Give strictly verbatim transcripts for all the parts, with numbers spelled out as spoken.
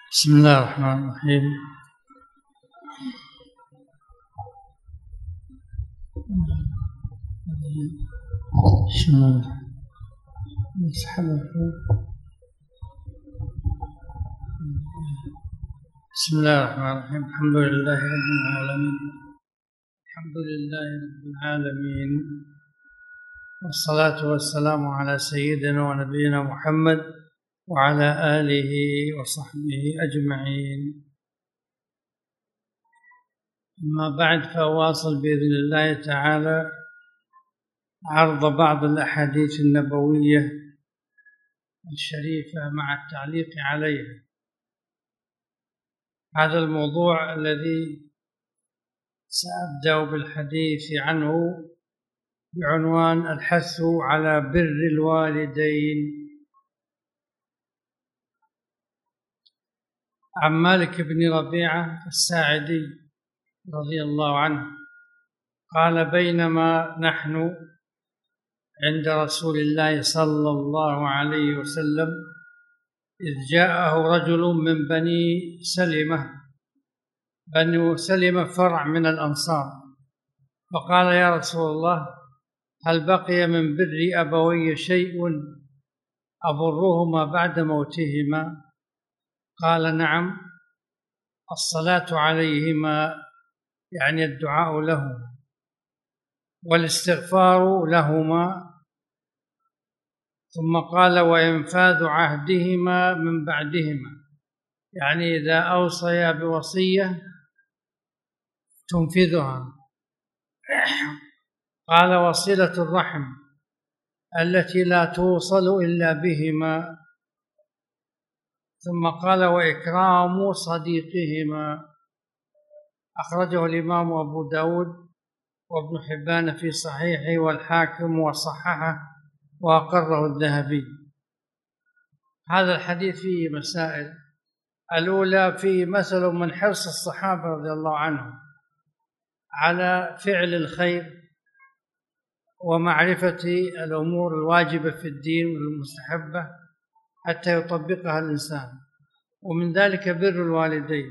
بسم الله الرحمن الرحيم. بسم الله الرحمن الرحيم. الحمد لله رب العالمين الحمد لله رب العالمين والصلاة والسلام على سيدنا ونبينا محمد وعلى آله وصحبه أجمعين. أما بعد، فأواصل بإذن الله تعالى عرض بعض الأحاديث النبوية الشريفة مع التعليق عليها. هذا الموضوع الذي سأبدأ بالحديث عنه بعنوان الحث على بر الوالدين. عن مالك بن ربيعة الساعدي رضي الله عنه قال: بينما نحن عند رسول الله صلى الله عليه وسلم إذ جاءه رجل من بني سلمة. بنو سلمة فرع من الأنصار، فقال: يا رسول الله، هل بقي من بر أبوي شيء أبرهما بعد موتهما؟ قال: نعم، الصلاة عليهما، يعني الدعاء لهما، والاستغفار لهما. ثم قال: وإنفاذ عهدهما من بعدهما، يعني إذا أوصيا بوصية تنفذها. قال: وصلة الرحم التي لا توصل إلا بهما. ثم قال: وإكرام صديقهما. أخرجه الإمام أبو داود وابن حبان في صحيحه، والحاكم وصححه وأقره الذهبي. هذا الحديث فيه مسائل. الأولى، فيه مثل من حرص الصحابة رضي الله عنهم على فعل الخير ومعرفة الأمور الواجبة في الدين والمستحبة حتى يطبقها الإنسان، ومن ذلك بر الوالدين.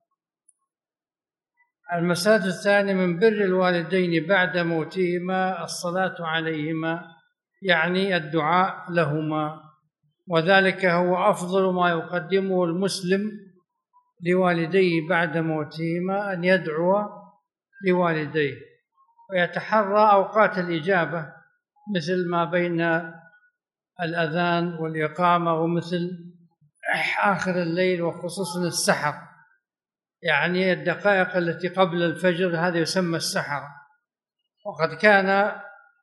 المسألة الثانية، من بر الوالدين بعد موتهما الصلاة عليهما، يعني الدعاء لهما، وذلك هو أفضل ما يقدمه المسلم لوالديه بعد موتهما، أن يدعو لوالديه ويتحرى أوقات الإجابة، مثل ما بين الأذان والإقامة، ومثل آخر الليل، وخصوصا السحر، يعني الدقائق التي قبل الفجر، هذا يسمى السحر. وقد كان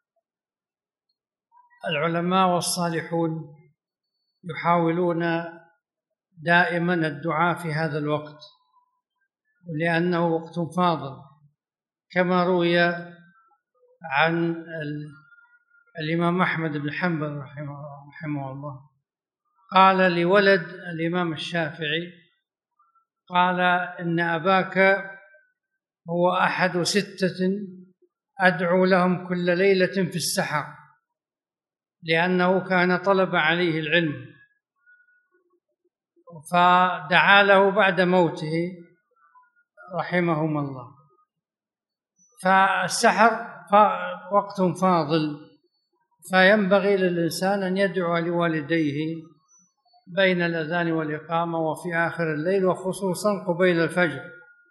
العلماء والصالحون يحاولون دائما الدعاء في هذا الوقت، لأنه وقت فاضل، كما روي عن الإمام أحمد بن حنبل رحمه, رحمه الله قال لولد الإمام الشافعي، قال: إن أباك هو أحد ستة أدعو لهم كل ليلة في السحر، لأنه كان طلب عليه العلم، فدعا له بعد موته رحمهم الله. فالسحر وقت فاضل، فينبغي للإنسان أن يدعو لوالديه بين الأذان والإقامة وفي آخر الليل، وخصوصا قبيل الفجر.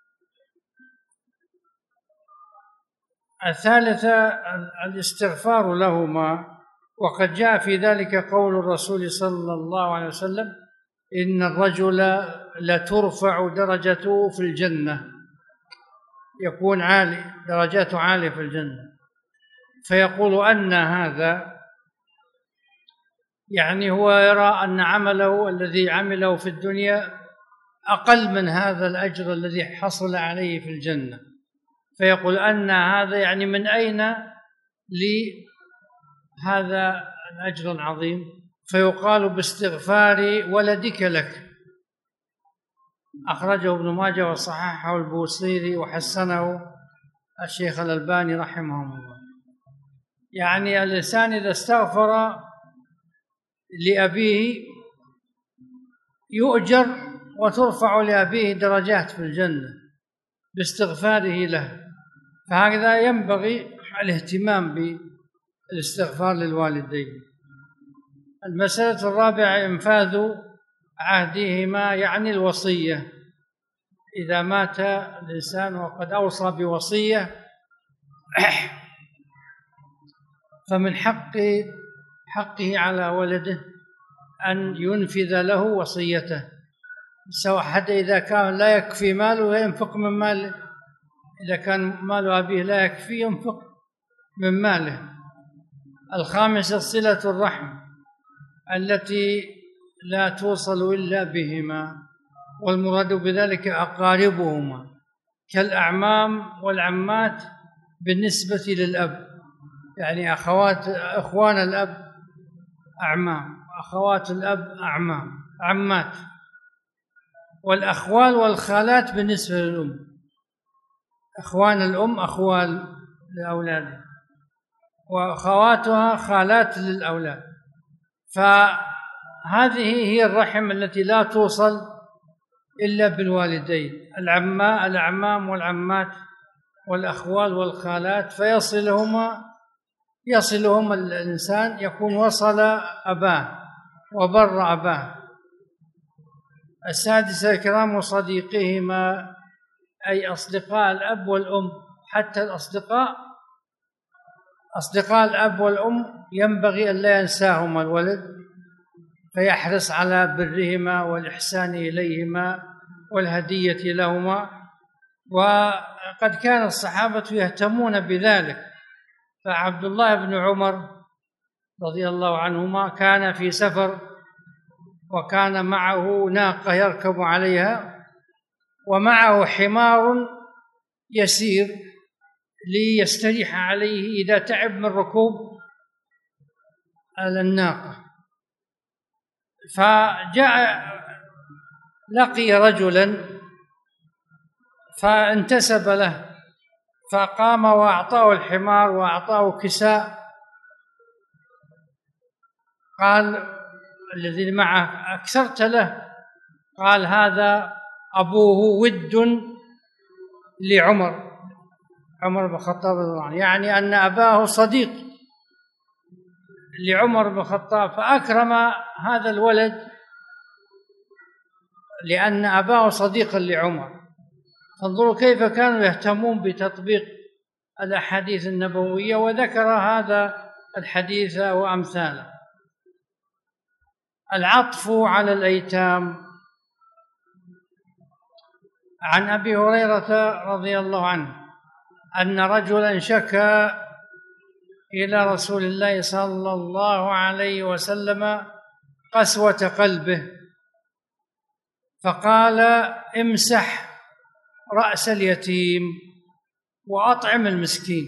الثالثة، الاستغفار لهما، وقد جاء في ذلك قول الرسول صلى الله عليه وسلم: إن الرجل لترفع درجته في الجنة، يكون عالي، درجاته عالية في الجنة، فيقول أن هذا، يعني هو يرى أن عمله الذي عمله في الدنيا أقل من هذا الأجر الذي حصل عليه في الجنة، فيقول أن هذا، يعني من أين لي هذا الأجر العظيم؟ فيقال: باستغفار ولدك لك. أخرجه ابن ماجه وصححه البوصيري وحسنه الشيخ الألباني رحمه الله. يعني الإنسان إذا استغفر لأبيه يؤجر وترفع لأبيه درجات في الجنة باستغفاره له. فهكذا ينبغي الاهتمام بالاستغفار للوالدين. المسألة الرابعة إنفاذ عهدهما، يعني الوصية. إذا مات الإنسان وقد أوصى بوصية فمن حق حقه على ولده أن ينفذ له وصيته، سواء حتى إذا كان لا يكفي ماله ينفق من ماله، إذا كان مال أبيه لا يكفي ينفق من ماله. الخامسة صلة الرحم التي لا توصل إلا بهما، والمراد بذلك أقاربهما كالأعمام والعمات بالنسبة للأب، يعني أخوات إخوان الأب أعمام، أخوات الأب أعمام عمات، والأخوال والخالات بالنسبة للأم، إخوان الأم أخوال لأولادها وأخواتها خالات للأولاد. فهذه هي الرحم التي لا توصل إلا بالوالدين، العماء الأعمام والعمات والأخوال والخالات، فيصلهما يصلهم الإنسان يكون وصل أباه وبر أباه. السادسة إكرام صديقهما، أي أصدقاء الأب والأم. حتى الأصدقاء أصدقاء الأب والأم ينبغي أن لا ينساهما الولد، فيحرص على برهما والإحسان إليهما والهدية لهما. وقد كان الصحابة يهتمون بذلك، فعبد الله بن عمر رضي الله عنهما كان في سفر وكان معه ناقة يركب عليها ومعه حمار يسير ليستريح عليه إذا تعب من ركوب على الناقة. فجاء لقي رجلا فانتسب له فقام وأعطاه الحمار وأعطاه كساء. قال الذي معه أكثرت له؟ قال هذا أبوه ود لعمر عمر بن الخطاب رضي الله عنه، يعني أن أباه صديق لعمر بن الخطاب، فأكرم هذا الولد لأن أباه صديقا لعمر. فانظروا كيف كانوا يهتمون بتطبيق الأحاديث النبوية، وذكر هذا الحديث وأمثاله. العطف على الأيتام. عن أبي هريرة رضي الله عنه أن رجلا شكى إلى رسول الله صلى الله عليه وسلم قسوة قلبه، فقال امسح رأس اليتيم وأطعم المسكين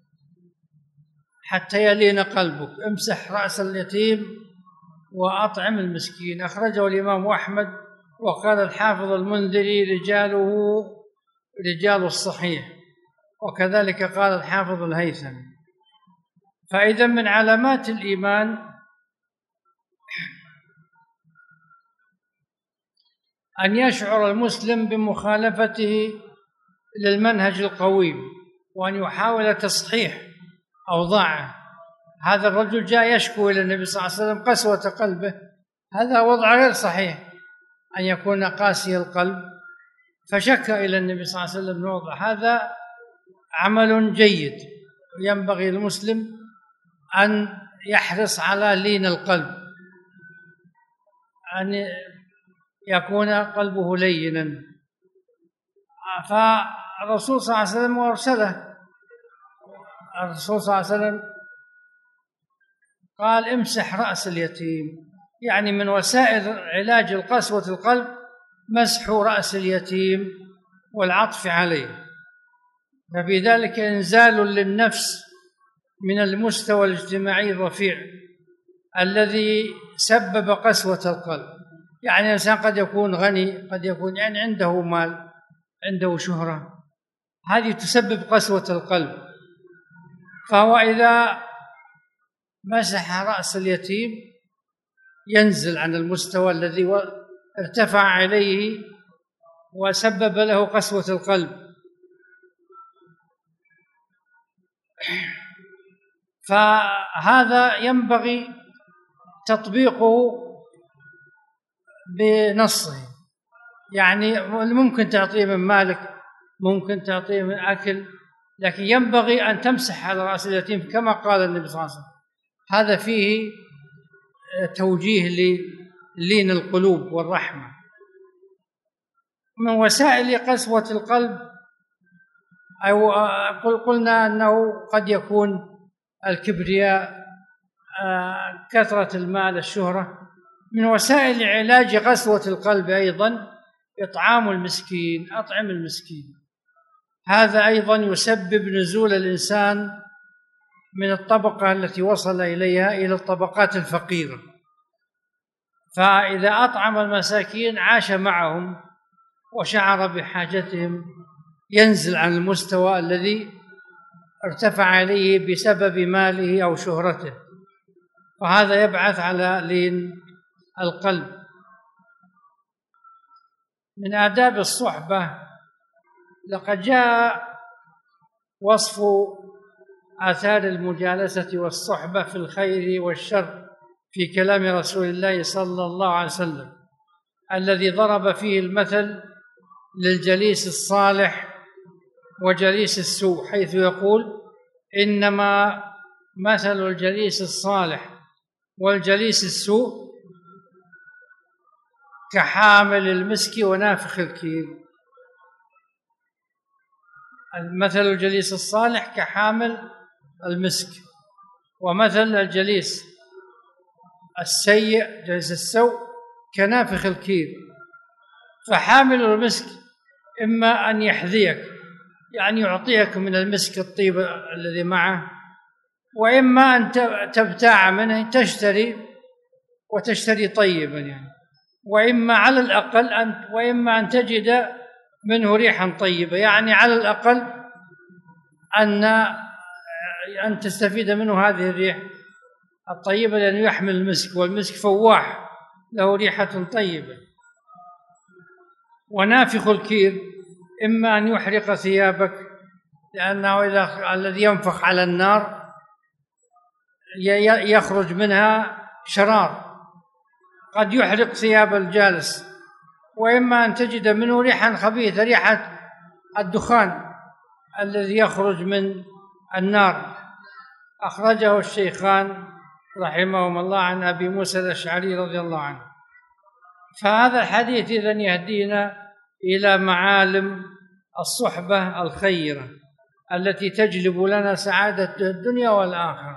حتى يلين قلبك. امسح رأس اليتيم وأطعم المسكين. أخرجه الإمام أحمد، وقال الحافظ المنذري رجاله رجال الصحيح، وكذلك قال الحافظ الهيثمي. فإذا من علامات الإيمان أن يشعر المسلم بمخالفته للمنهج القويم، وأن يحاول تصحيح أوضاعه. هذا الرجل جاء يشكو إلى النبي صلى الله عليه وسلم قسوة قلبه، هذا وضع غير صحيح أن يكون قاسي القلب، فشكى إلى النبي صلى الله عليه وسلم وضع. هذا عمل جيد، ينبغي المسلم أن يحرص على لين القلب، أن يكون قلبه لينا. فالرسول صلى الله عليه وسلم أرسله، الرسول صلى الله عليه وسلم قال امسح رأس اليتيم، يعني من وسائل علاج القسوة القلب مسح رأس اليتيم والعطف عليه، ففي ذلك إنزال للنفس من المستوى الاجتماعي الرفيع الذي سبب قسوة القلب. يعني الإنسان قد يكون غني، قد يكون يعني عنده مال، عنده شهرة، هذه تسبب قسوة القلب. فهو إذا مسح رأس اليتيم ينزل عن المستوى الذي ارتفع عليه وسبب له قسوة القلب. فهذا ينبغي تطبيقه بنصه، يعني ممكن تعطيه من مالك، ممكن تعطيه من أكل، لكن ينبغي أن تمسح على رأس اليتيم كما قال النبي صلى الله عليه وسلم. هذا فيه توجيه للين القلوب والرحمة. من وسائل قسوة القلب أو قلنا أنه قد يكون الكبرياء، كثرة المال، الشهرة. من وسائل علاج قسوة القلب أيضا إطعام المسكين، أطعم المسكين. هذا أيضا يسبب نزول الإنسان من الطبقة التي وصل إليها إلى الطبقات الفقيرة، فإذا أطعم المساكين عاش معهم وشعر بحاجتهم، ينزل عن المستوى الذي ارتفع إليه بسبب ماله أو شهرته، وهذا يبعث على لين القلب. من آداب الصحبة، لقد جاء وصف آثار المجالسة والصحبة في الخير والشر في كلام رسول الله صلى الله عليه وسلم، الذي ضرب فيه المثل للجليس الصالح وجليس السوء، حيث يقول: إنما مثل الجليس الصالح والجليس السوء كحامل المسك ونافخ الكير. مثل الجليس الصالح كحامل المسك، ومثل الجليس السيء جليس السوء كنافخ الكير. فحامل المسك إما أن يحذيك، يعني يعطيك من المسك الطيب الذي معه، وإما أن تبتاع منه، تشتري وتشتري طيبا يعني، وإما على الأقل أن وإما أن تجد منه ريحا طيبة، يعني على الأقل أن أن تستفيد منه هذه الريح الطيبة، لأنه يحمل المسك، والمسك فواح له ريحة طيبة. ونافخ الكير إما أن يحرق ثيابك، لأنه إذا الذي ينفخ على النار يخرج منها شرار قد يحرق ثياب الجالس، وإما أن تجد منه ريحا خبيثة، ريحة الدخان الذي يخرج من النار. أخرجه الشيخان رحمهما الله عن أبي موسى الأشعري رضي الله عنه. فهذا الحديث إذن يهدينا إلى معالم الصحبة الخيرة التي تجلب لنا سعادة الدنيا والآخرة.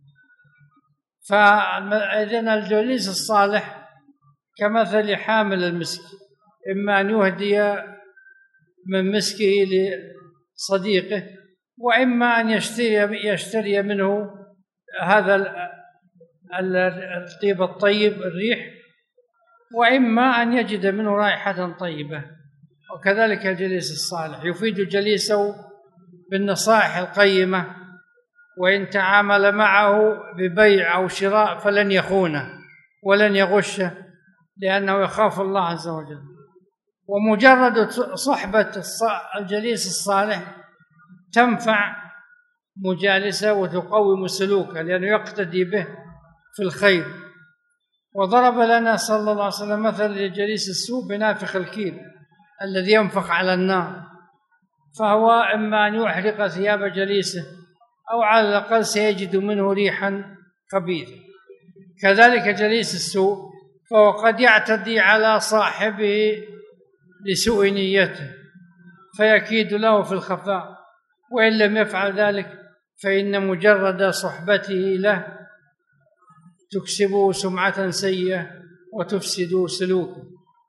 فإذن الجليس الصالح كمثل حامل المسك، إما أن يهدي من مسكه لصديقه، وإما أن يشتري يشتري منه هذا الطيب الطيب الريح، وإما أن يجد منه رائحة طيبة. وكذلك الجليس الصالح يفيد جليسه بالنصائح القيمة، وإن تعامل معه ببيع أو شراء فلن يخونه ولن يغشه، لأنه يخاف الله عز وجل. ومجرد صحبة الجليس الصالح تنفع مجالسه وتقوم سلوكه، لأنه يقتدي به في الخير. وضرب لنا صلى الله عليه وسلم مثل لجليس السوء بنافخ الكير الذي ينفخ على النار، فهو إما أن يحرق ثياب جليسه أو على الأقل سيجد منه ريحا خبيثة. كذلك جليس السوء، فهو قد يعتدي على صاحبه لسوء نيته فيكيد له في الخفاء، وإن لم يفعل ذلك فإن مجرد صحبته له تكسبه سمعة سيئة وتفسد سلوكه.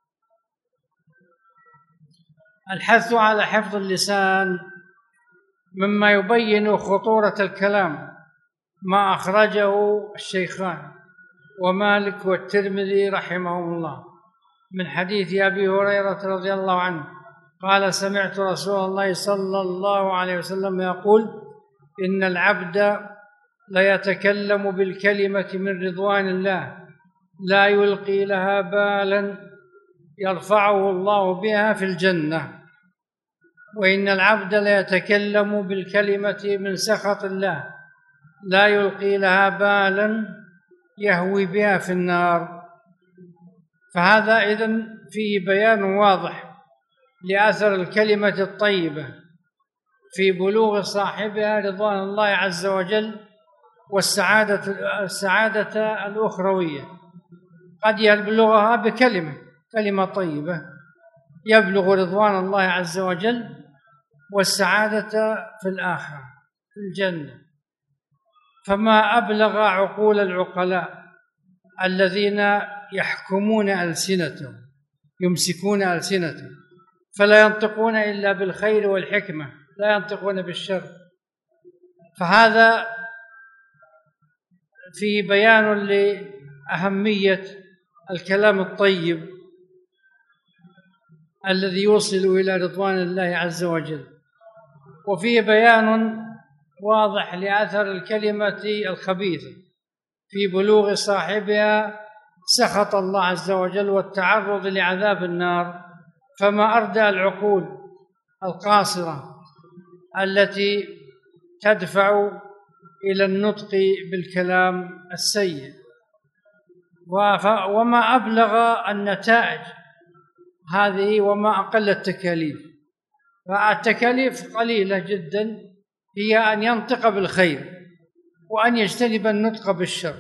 الحث على حفظ اللسان مما يبين خطورة الكلام ما أخرجه الشيخان ومالك والترمذي رحمهم الله من حديث أبي هريرة رضي الله عنه قال: سمعت رسول الله صلى الله عليه وسلم يقول: إن العبد ليتكلم بالكلمة من رضوان الله لا يلقي لها بالا يرفعه الله بها في الجنة. وإن العبد ليتكلم بالكلمة من سخط الله لا يلقي لها بالا يهوي بها في النار. فهذا إذن فيه بيان واضح لأثر الكلمة الطيبة في بلوغ صاحبها رضوان الله عز وجل والسعادة السعادة الأخروية. قد يبلغها بكلمة كلمة طيبة يبلغ رضوان الله عز وجل والسعادة في الآخرة في الجنة. فما أبلغ عقول العقلاء الذين يحكمون ألسنتهم يمسكون ألسنتهم فلا ينطقون إلا بالخير والحكمة لا ينطقون بالشر. فهذا في بيان لأهمية الكلام الطيب الذي يوصل إلى رضوان الله عز وجل، وفيه بيان واضح لأثر الكلمة الخبيثة في بلوغ صاحبها سخط الله عز وجل والتعرض لعذاب النار. فما أردى العقول القاصرة التي تدفع إلى النطق بالكلام السيء، وما أبلغ النتائج هذه وما أقل التكاليف. فالتكاليف قليلة جدا هي أن ينطق بالخير وأن يجتنب النطق بالشر،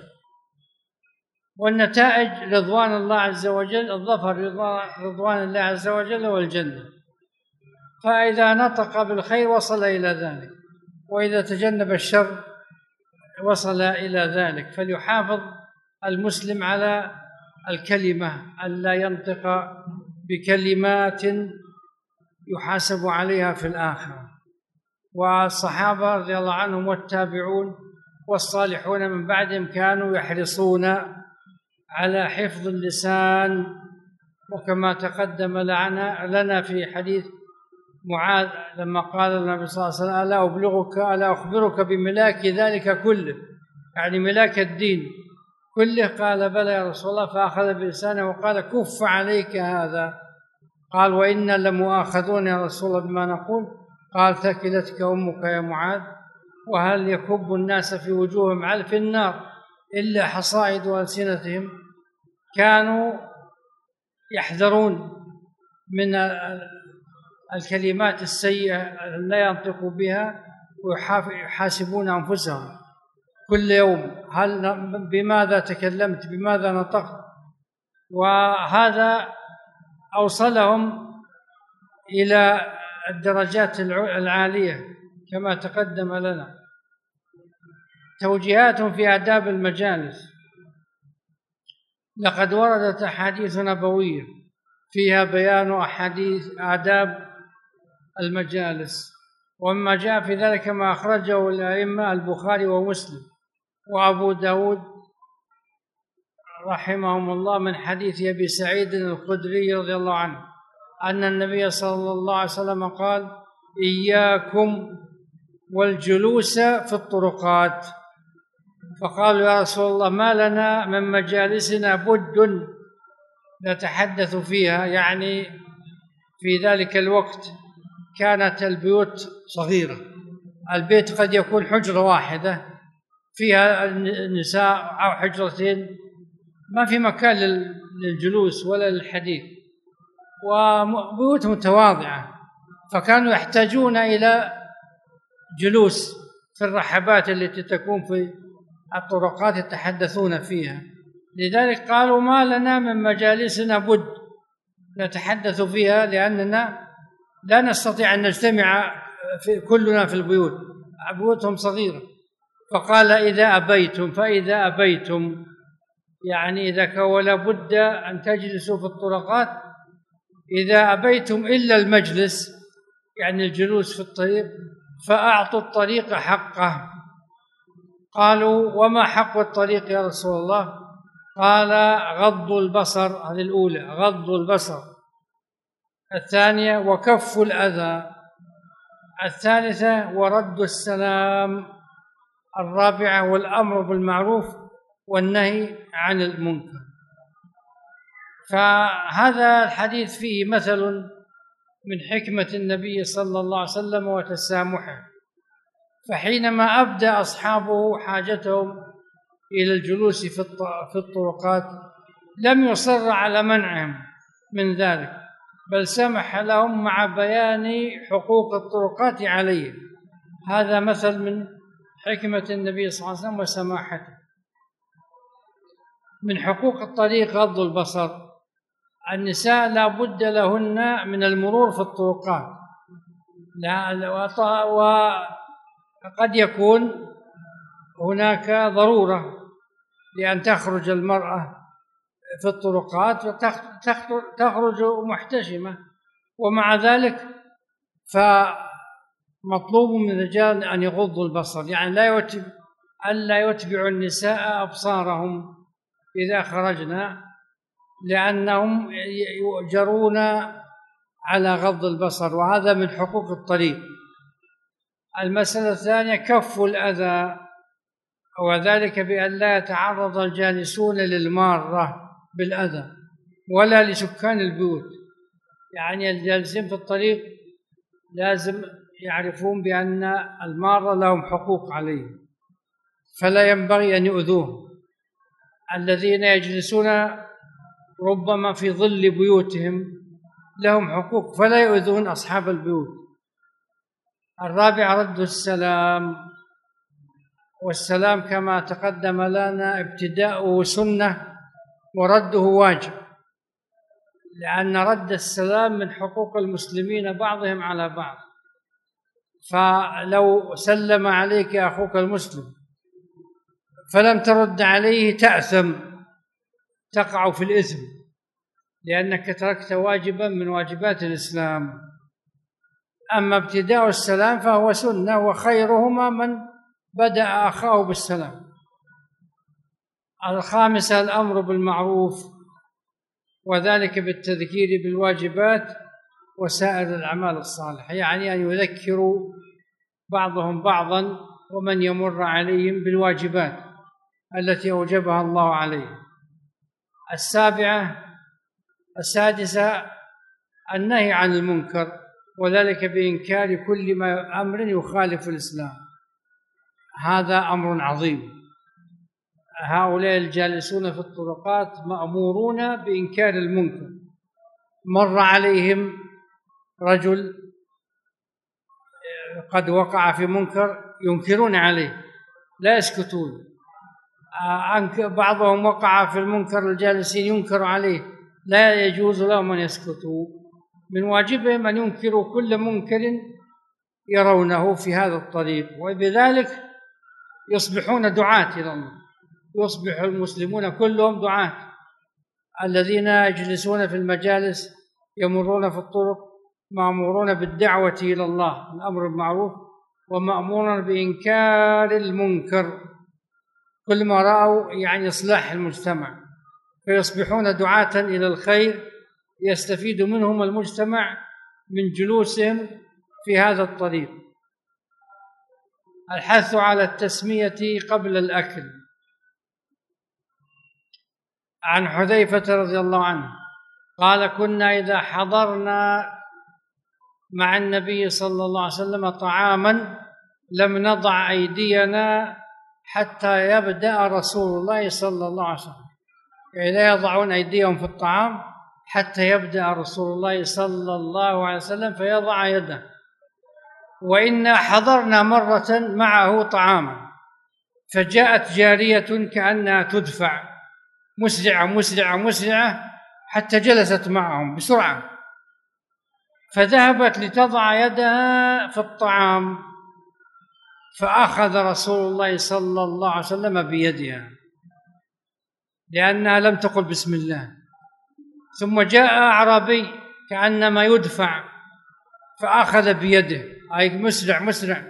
والنتائج رضوان الله عز وجل الظفر رضوان الله عز وجل والجنة. فإذا نطق بالخير وصل إلى ذلك، وإذا تجنب الشر وصل إلى ذلك. فليحافظ المسلم على الكلمة ألا ينطق بكلمات يحاسب عليها في الآخرة. والصحابة رضي الله عنهم والتابعون والصالحون من بعدهم كانوا يحرصون على حفظ اللسان، وكما تقدم لنا في حديث معاذ لما قال النبي صلى الله عليه وسلم: ألا أبلغك ألا أخبرك بملاك ذلك كله، يعني ملاك الدين كله؟ قال: بلى يا رسول الله. فأخذ بلسانه وقال: كف عليك هذا. قال: وإنا لمؤاخذون يا رسول الله بما نقول. قال: ثكلتك أمك يا معاذ. وهل يكب الناس في وجوههم في النار إلا حصائد ألسنتهم؟ كانوا يحذرون من الكلمات السيئة لا ينطقوا بها ويحاسبون أنفسهم كل يوم: هل بماذا تكلمت، بماذا نطقت؟ وهذا أوصلهم إلى الدرجات العالية كما تقدم لنا. توجيهات في آداب المجالس: لقد وردت أحاديث نبوية فيها بيان أحاديث آداب المجالس، ومما جاء في ذلك ما أخرجه الأئمة البخاري ومسلم وأبو داود رحمهم الله من حديث أبي سعيد الخدري رضي الله عنه أن النبي صلى الله عليه وسلم قال: إياكم والجلوس في الطرقات. فقالوا: يا رسول الله ما لنا من مجالسنا بد نتحدث فيها. يعني في ذلك الوقت كانت البيوت صغيرة، البيت قد يكون حجرة واحدة فيها النساء أو حجرتين، ما في مكان للجلوس ولا للحديث، وبيوت متواضعة، فكانوا يحتاجون إلى جلوس في الرحبات التي تكون في الطرقات يتحدثون فيها. لذلك قالوا: ما لنا من مجالسنا بد نتحدث فيها، لأننا لا نستطيع أن نجتمع في كلنا في البيوت، بيوتهم صغيرة. فقال: إذا أبيتم فإذا أبيتم، يعني إذا كان ولا بد أن تجلسوا في الطرقات، إذا أبيتم إلا المجلس يعني الجلوس في الطريق فأعطوا الطريق حقه. قالوا: وما حق الطريق يا رسول الله؟ قال: غض البصر. هذه الأولى، غض البصر. الثانية: وكف الأذى. الثالثة: ورد السلام. الرابعة: والأمر بالمعروف والنهي عن المنكر. فهذا الحديث فيه مثل من حكمة النبي صلى الله عليه وسلم وتسامحه، فحينما أبدى أصحابه حاجتهم إلى الجلوس في الطرقات لم يصر على منعهم من ذلك، بل سمح لهم مع بيان حقوق الطرقات عليه. هذا مثل من حكمة النبي صلى الله عليه وسلم وسماحته. من حقوق الطريق غض البصر. النساء لا بد لهن من المرور في الطرقات، وقد يكون هناك ضرورة لأن تخرج المرأة في الطرقات فتخرج محتشمة، ومع ذلك فمطلوب من الرجال أن يغضوا البصر، يعني لا يتبع ألا يتبع النساء أبصارهم إذا خرجنا، لأنهم يؤجرون على غض البصر، وهذا من حقوق الطريق. المسألة الثانية كف الأذى، وذلك بأن لا يتعرض الجالسون للمارة بالأذى ولا لسكان البيوت. يعني الجالسين في الطريق لازم يعرفون بأن المارة لهم حقوق عليه، فلا ينبغي أن يؤذوه. الذين يجلسون ربما في ظل بيوتهم لهم حقوق، فلا يؤذون أصحاب البيوت. الرابع رد السلام، والسلام كما تقدم لنا ابتداؤه سنة ورده واجب، لأن رد السلام من حقوق المسلمين بعضهم على بعض. فلو سلم عليك أخوك المسلم فلم ترد عليه تأثم، تقع في الإثم، لأنك تركت واجبا من واجبات الإسلام. أما ابتداء السلام فهو سنة، وخيرهما من بدأ أخاه بالسلام. الخامسة الأمر بالمعروف، وذلك بالتذكير بالواجبات وسائر الأعمال الصالحة، يعني أن يذكروا بعضهم بعضا ومن يمر عليهم بالواجبات التي أوجبها الله عليه. السابعة السادسة النهي عن المنكر، وذلك بإنكار كل ما أمر يخالف الإسلام. هذا أمر عظيم. هؤلاء الجالسون في الطرقات مأمورون بإنكار المنكر. مر عليهم رجل قد وقع في منكر ينكرون عليه، لا يسكتون. بعضهم وقع في المنكر الجالسين ينكر عليه، لا يجوز لهم أن يسكتوا، من واجبهم أن ينكروا كل منكر يرونه في هذا الطريق، وبذلك يصبحون دعاة إلى الله، يصبح المسلمون كلهم دعاة. الذين يجلسون في المجالس يمرون في الطرق مأمورون بالدعوة إلى الله، الأمر بالمعروف، ومأمورون بإنكار المنكر، كل ما رأوا يعني إصلاح المجتمع، فيصبحون دعاة إلى الخير يستفيد منهم المجتمع من جلوسهم في هذا الطريق. الحث على التسمية قبل الأكل. عن حذيفة رضي الله عنه قال: كنا إذا حضرنا مع النبي صلى الله عليه وسلم طعاما لم نضع أيدينا حتى يبدأ رسول الله صلى الله عليه وسلم، يعني لا يضعون أيديهم في الطعام حتى يبدأ رسول الله صلى الله عليه وسلم فيضع يده. وإنا حضرنا مرة معه طعاما فجاءت جارية كأنها تدفع، مسرعة مسرعة مسرعة حتى جلست معهم بسرعة، فذهبت لتضع يدها في الطعام، فأخذ رسول الله صلى الله عليه وسلم بيدها لأنها لم تقل بسم الله. ثم جاء أعرابي كأنما يدفع فأخذ بيده، أي مسرع مسرع،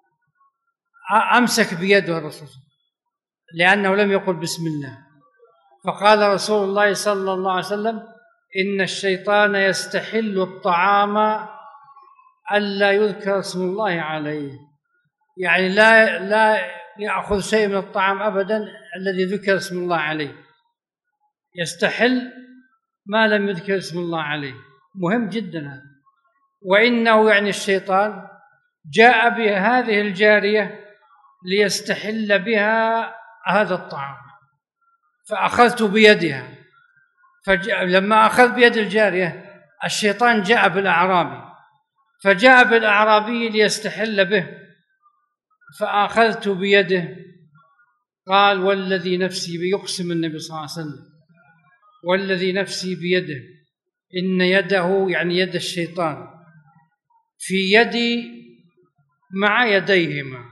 أمسك بيده الرسول لأنه لم يقل بسم الله. فقال رسول الله صلى الله عليه وسلم: إن الشيطان يستحل الطعام ألا يذكر اسم الله عليه، يعني لا لا يأخذ شيء من الطعام أبدا الذي ذكر اسم الله عليه، يستحل ما لم يذكر اسم الله عليه. مهم جدا هذا. وإنه يعني الشيطان جاء بهذه الجارية ليستحل بها هذا الطعام، فأخذت بيدها. فلما أخذ بيد الجارية الشيطان جاء بالأعرابي، فجاء بالأعرابي ليستحل به، فأخذت بيده. قال والذي نفسي بيقسم النبي صلى الله عليه وسلم والذي نفسي بيده إن يده يعني يد الشيطان في يدي مع يديهما،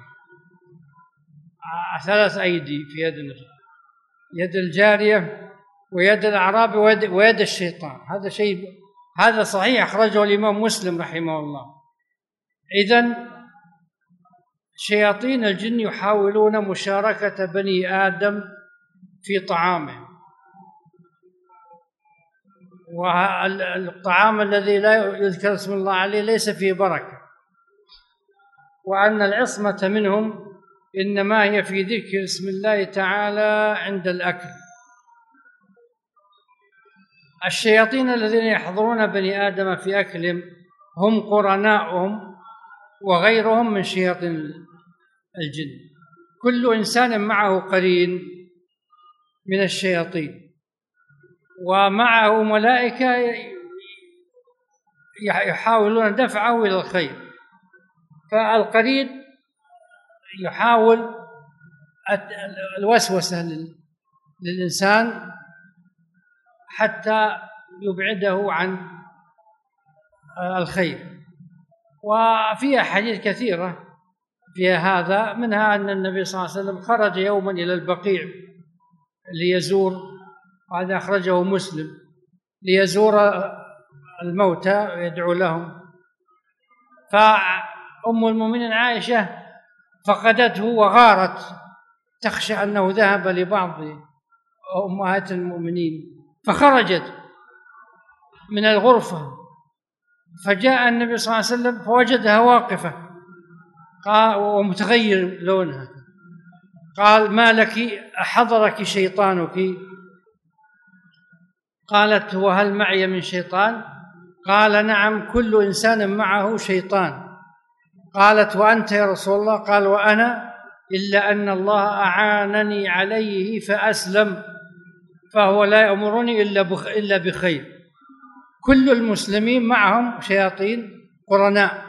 ثلاث أيدي في يد يد الجارية ويد الأعرابي ويد, ويد الشيطان. هذا شيء هذا صحيح، أخرجه الإمام مسلم رحمه الله. إذن شياطين الجن يحاولون مشاركة بني آدم في طعامه، والطعام الذي لا يذكر اسم الله عليه ليس فيه بركة، وأن العصمة منهم إنما هي في ذكر اسم الله تعالى عند الأكل. الشياطين الذين يحضرون بني آدم في أكلهم هم قرناؤهم وغيرهم من شياطين الجن. كل إنسان معه قرين من الشياطين، ومعه ملائكة يحاولون دفعه إلى الخير. فالقرين يحاول الوسوسة للإنسان حتى يبعده عن الخير. وفي أحاديث كثيرة في هذا، منها أن النبي صلى الله عليه وسلم خرج يوما إلى البقيع ليزور، وهذا أخرجه مسلم، ليزور الموتى ويدعو لهم. فأم المؤمنين عائشة فقدته وغارت، تخشى أنه ذهب لبعض أمهات المؤمنين، فخرجت من الغرفة، فجاء النبي صلى الله عليه وسلم فوجدها واقفة ومتغير لونها. قال ما لك، أحضرك شيطانك؟ قالت وهل معي من شيطان؟ قال نعم، كل إنسان معه شيطان. قالت وأنت يا رسول الله؟ قال وأنا، إلا أن الله أعانني عليه فأسلم، فهو لا يأمرني إلا بخير. كل المسلمين معهم شياطين قرناء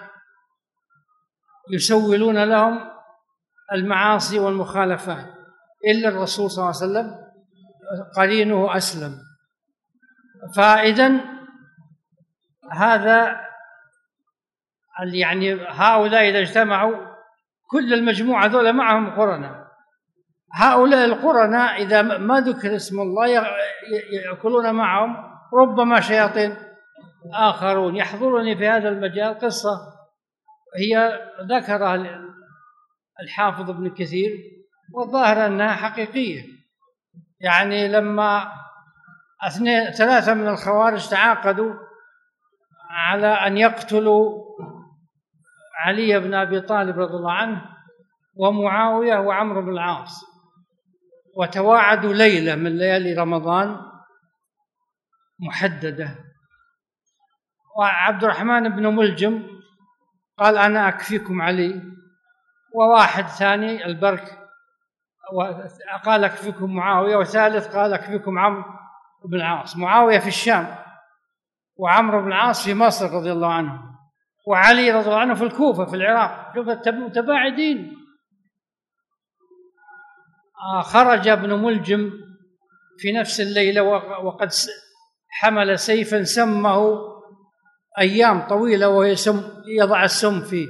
يسولون لهم المعاصي والمخالفات، إلا الرسول صلى الله عليه وسلم قرينه أسلم. فإذن هذا يعني هؤلاء إذا اجتمعوا كل المجموعة ذولا معهم قرناء. هؤلاء القرناء إذا ما ذكر اسم الله يأكلون معهم ربما شياطين آخرون. يحضرني في هذا المجال قصة هي ذكرها الحافظ ابن كثير، والظاهر أنها حقيقية. يعني لما اثنين ثلاثة من الخوارج تعاقدوا على أن يقتلوا علي بن أبي طالب رضي الله عنه ومعاوية وعمرو بن العاص، وتواعدوا ليلة من ليالي رمضان محددة. وعبد الرحمن بن ملجم قال أنا أكفيكم علي، وواحد ثاني البرك قال أكفيكم معاوية، وثالث قال أكفيكم عمرو بن العاص. معاوية في الشام وعمرو بن العاص في مصر رضي الله عنه، وعلي رضي الله عنه في الكوفة في العراق. شوف متباعدين. خرج ابن ملجم في نفس الليلة وقد حمل سيفا سمه أيام طويلة وهي سم يضع السم فيه.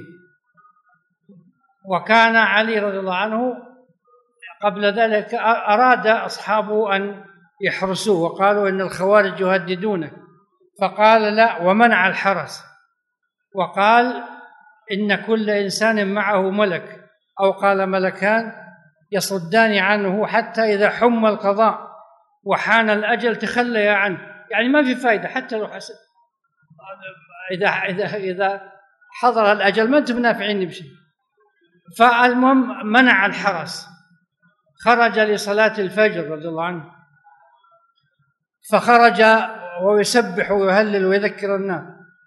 وكان علي رضي الله عنه قبل ذلك أراد أصحابه أن يحرسوه، وقالوا إن الخوارج يهددونه، فقال لا، ومنع الحرس، وقال إن كل إنسان معه ملك، أو قال ملكان يصدان عنه حتى إذا حم القضاء وحان الأجل تخليا عنه. يعني ما في فائدة، حتى لو حسن إذا إذا إذا حضر الأجل ما أنتم نافعين بشيء. فالمهم منع الحرس. خرج لصلاة الفجر رضي الله عنه، فخرج ويسبح ويهلل ويذكر الناس،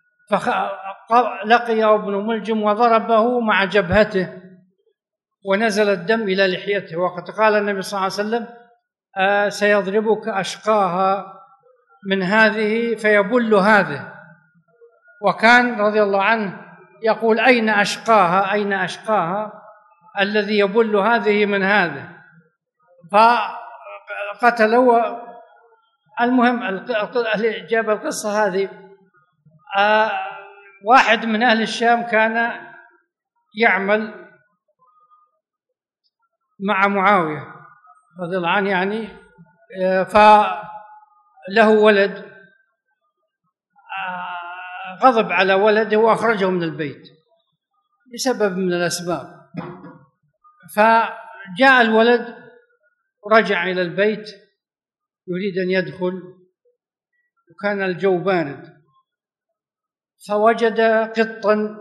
فلقيه ابن ملجم وضربه مع جبهته ونزل الدم إلى لحيته. وقد قال النبي صلى الله عليه وسلم آه سيضربك أشقاها من هذه فيبل هذه. وكان رضي الله عنه يقول أين أشقاها أين أشقاها الذي يبل هذه من هذه، فقتلوا. المهم اللي جاب القصة هذه آه واحد من أهل الشام كان يعمل مع معاوية رضي الله عنه يعني، آه فله ولد، آه غضب على ولده وأخرجه من البيت لسبب من الأسباب. فجاء الولد ورجع إلى البيت يريد أن يدخل، وكان الجو بارد، فوجد قطا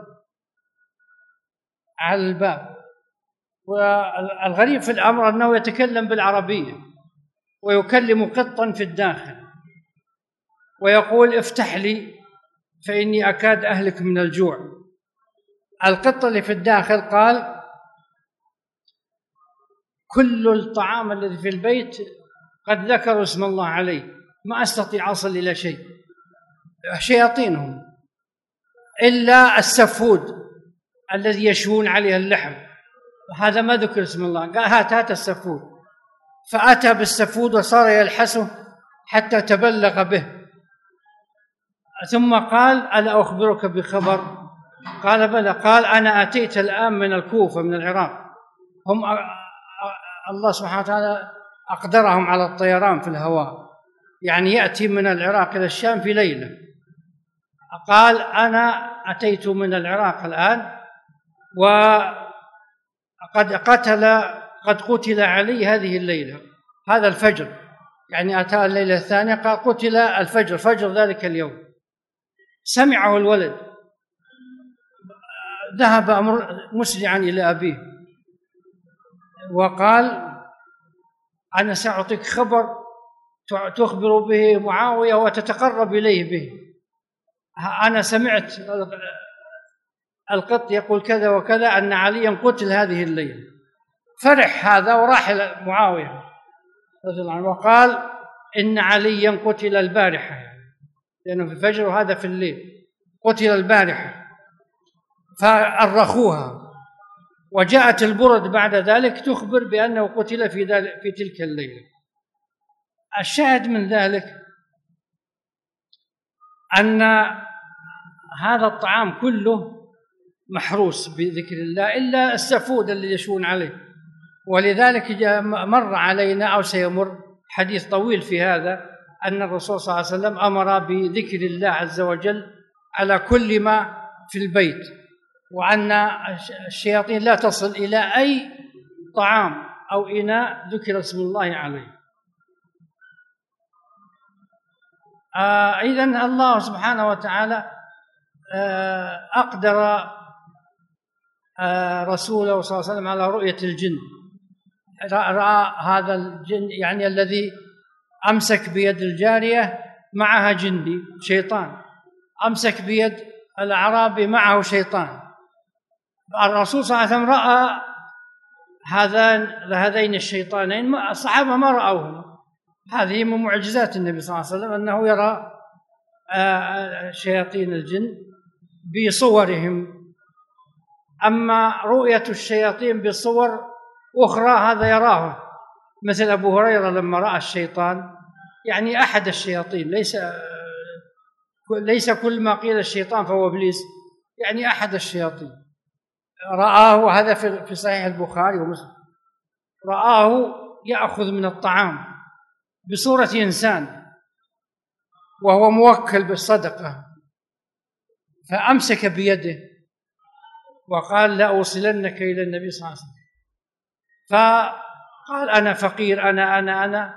على الباب. والغريب في الأمر أنه يتكلم بالعربية ويكلم قطا في الداخل ويقول افتح لي فإني أكاد أهلك من الجوع. القط اللي في الداخل قال كل الطعام الذي في البيت قد ذكروا اسم الله عليه، ما أستطيع أصل إلى شيء، شياطينهم، إلا السفود الذي يشوون عليه اللحم، هذا ما ذكر اسم الله. قال هات هات السفود، فأتى بالسفود وصار يلحسه حتى تبلغ به، ثم قال ألا أخبرك بخبر؟ قال بلى. قال أنا أتيت الآن من الكوفة من العراق، هم الله سبحانه وتعالى أقدرهم على الطيران في الهواء، يعني يأتي من العراق إلى الشام في ليلة. قال أنا أتيت من العراق الآن وقد قتل قد قتل علي هذه الليلة، هذا الفجر، يعني أتى الليلة الثانية قال قتل الفجر، فجر ذلك اليوم. سمعه الولد، ذهب مسرعا إلى أبيه وقال أنا سأعطيك خبر تخبر به معاوية وتتقرب إليه به. أنا سمعت القط يقول كذا وكذا أن عليا قتل هذه الليلة. فرح هذا وراح إلى معاوية رضي الله عنه وقال إن عليا قتل البارحة، لأنه في الفجر وهذا في الليل، قتل البارحة. فأرخوها، وجاءت البرد بعد ذلك تخبر بأنه قتل في, في تلك الليلة. الشاهد من ذلك أن هذا الطعام كله محروس بذكر الله إلا السفود اللي يشون عليه. ولذلك مر علينا أو سيمر حديث طويل في هذا، أن الرسول صلى الله عليه وسلم أمر بذكر الله عز وجل على كل ما في البيت، وأن الشياطين لا تصل إلى أي طعام أو إناء ذكر اسم الله عليه. آه إذن الله سبحانه وتعالى آه أقدر آه رسوله صلى الله عليه وسلم على رؤية الجن. رأى هذا الجن يعني الذي أمسك بيد الجارية معها جندي شيطان، أمسك بيد الأعرابي معه شيطان. الرسول صلى الله عليه وسلم رأى هذان هذين الشيطانين، الصحابة ما رأوهما. هذه من معجزات النبي صلى الله عليه وسلم أنه يرى شياطين الجن بصورهم. أما رؤية الشياطين بصور أخرى هذا يراه، مثل أبو هريرة لما رأى الشيطان، يعني أحد الشياطين، ليس ليس كل ما قيل الشيطان فهو إبليس، يعني أحد الشياطين رآه، هذا في صحيح البخاري ومسلم، رآه يأخذ من الطعام بصورة إنسان وهو موكل بالصدقة، فأمسك بيده وقال لا أوصلنك إلى النبي صلى الله عليه وسلم. فقال أنا فقير، أنا أنا أنا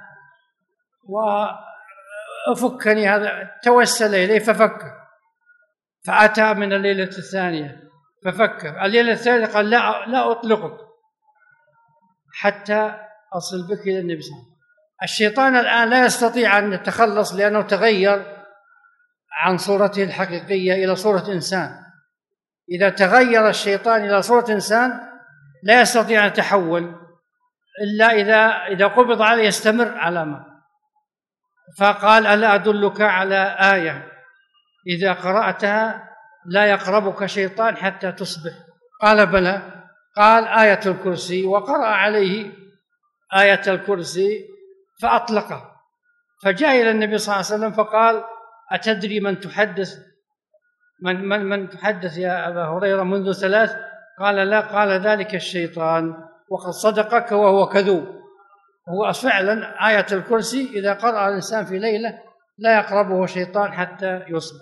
وأفكني هذا. توسل إليه ففكه، فأتى من الليلة الثانية ففكه. الليلة الثالثة قال لا لا أطلقك حتى أصل بك إلى النبي صلى الله عليه وسلم. الشيطان الآن لا يستطيع أن يتخلص لأنه تغير عن صورته الحقيقية إلى صورة إنسان. إذا تغير الشيطان إلى صورة إنسان لا يستطيع أن يتحول إلا إذا إذا قبض عليه يستمر على ما. فقال: ألا أدلك على آية إذا قرأتها لا يقربك شيطان حتى تصبح؟ قال: بلى. قال: آية الكرسي. وقرأ عليه آية الكرسي فأطلقه. فجاء إلى النبي صلى الله عليه وسلم فقال: أتدري من تحدث من من من تحدث يا أبا هريرة منذ ثلاث؟ قال: لا. قال: ذلك الشيطان، وقد صدقك وهو كذوب. هو فعلا آية الكرسي إذا قرأ الإنسان في ليلة لا يقربه شيطان حتى يصبح.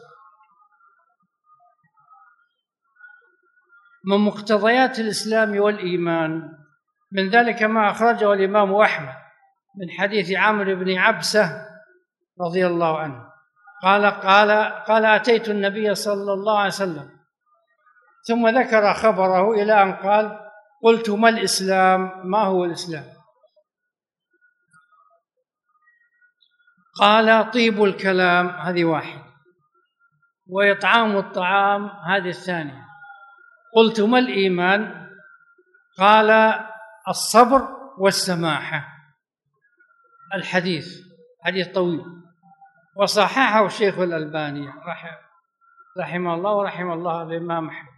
من مقتضيات الإسلام والإيمان من ذلك ما أخرجه الإمام أحمد من حديث عمرو بن عبسة رضي الله عنه قال قال قال أتيت النبي صلى الله عليه وسلم ثم ذكر خبره إلى أن قال: قلت: ما الإسلام؟ ما هو الإسلام؟ قال: طيب الكلام، هذه واحد، وإطعام الطعام، هذه الثانية. قلت: ما الإيمان؟ قال: الصبر والسماحة. الحديث حديث طويل، وصححه الشيخ الألباني رحمه الله ورحم الله الإمام أحمد.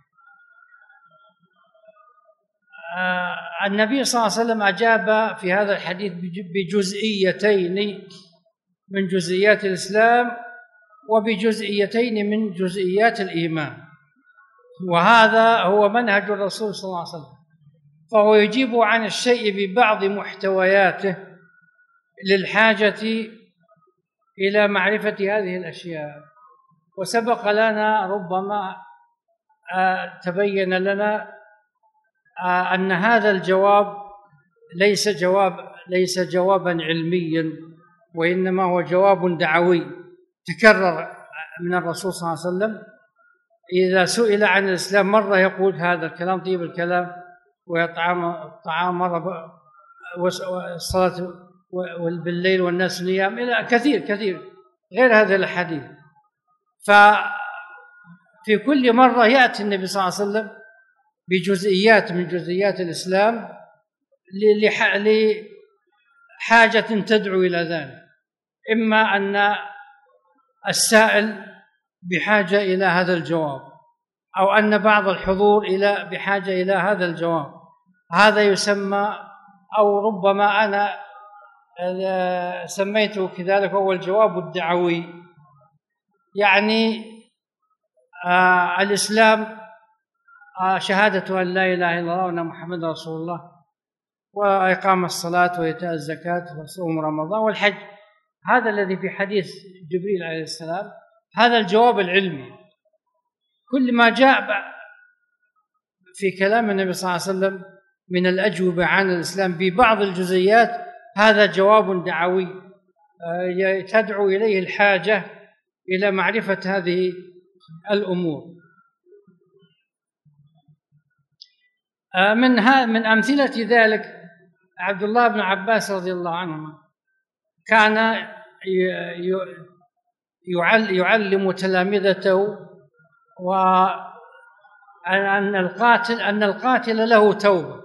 آه النبي صلى الله عليه وسلم أجاب في هذا الحديث بجزئيتين من جزئيات الإسلام وبجزئيتين من جزئيات الإيمان، وهذا هو منهج الرسول صلى الله عليه وسلم، فهو يجيب عن الشيء ببعض محتوياته للحاجة إلى معرفة هذه الأشياء. وسبق لنا ربما تبين لنا أن هذا الجواب ليس جواب ليس جوابا علميا، وإنما هو جواب دعوي تكرر من الرسول صلى الله عليه وسلم. إذا سئل عن الإسلام مرة يقول هذا الكلام، طيب الكلام، ويطعم الطعام مرة، والصلاة بالليل والناس نيام، إلى كثير كثير غير هذا الحديث. ففي كل مرة يأتي النبي صلى الله عليه وسلم بجزئيات من جزئيات الإسلام لحاجة تدعو إلى ذلك، إما أن السائل بحاجة إلى هذا الجواب، أو أن بعض الحضور إلى بحاجة إلى هذا الجواب. هذا يسمى، أو ربما أنا سميته كذلك، هو الجواب الدعوي. يعني آه الإسلام آه شهادة أن لا إله إلا الله وأن محمد رسول الله، وإقام الصلاة وإيتاء الزكاة وصوم رمضان والحج. هذا الذي في حديث جبريل عليه السلام، هذا الجواب العلمي. كل ما جاء في كلام النبي صلى الله عليه وسلم من الأجوبة عن الإسلام ببعض الجزئيات، هذا جواب دعوي تدعو إليه الحاجة إلى معرفة هذه الأمور. من من أمثلة ذلك عبد الله بن عباس رضي الله عنهما كان يعلم تلامذته وأن القاتل أن القاتل له توبة،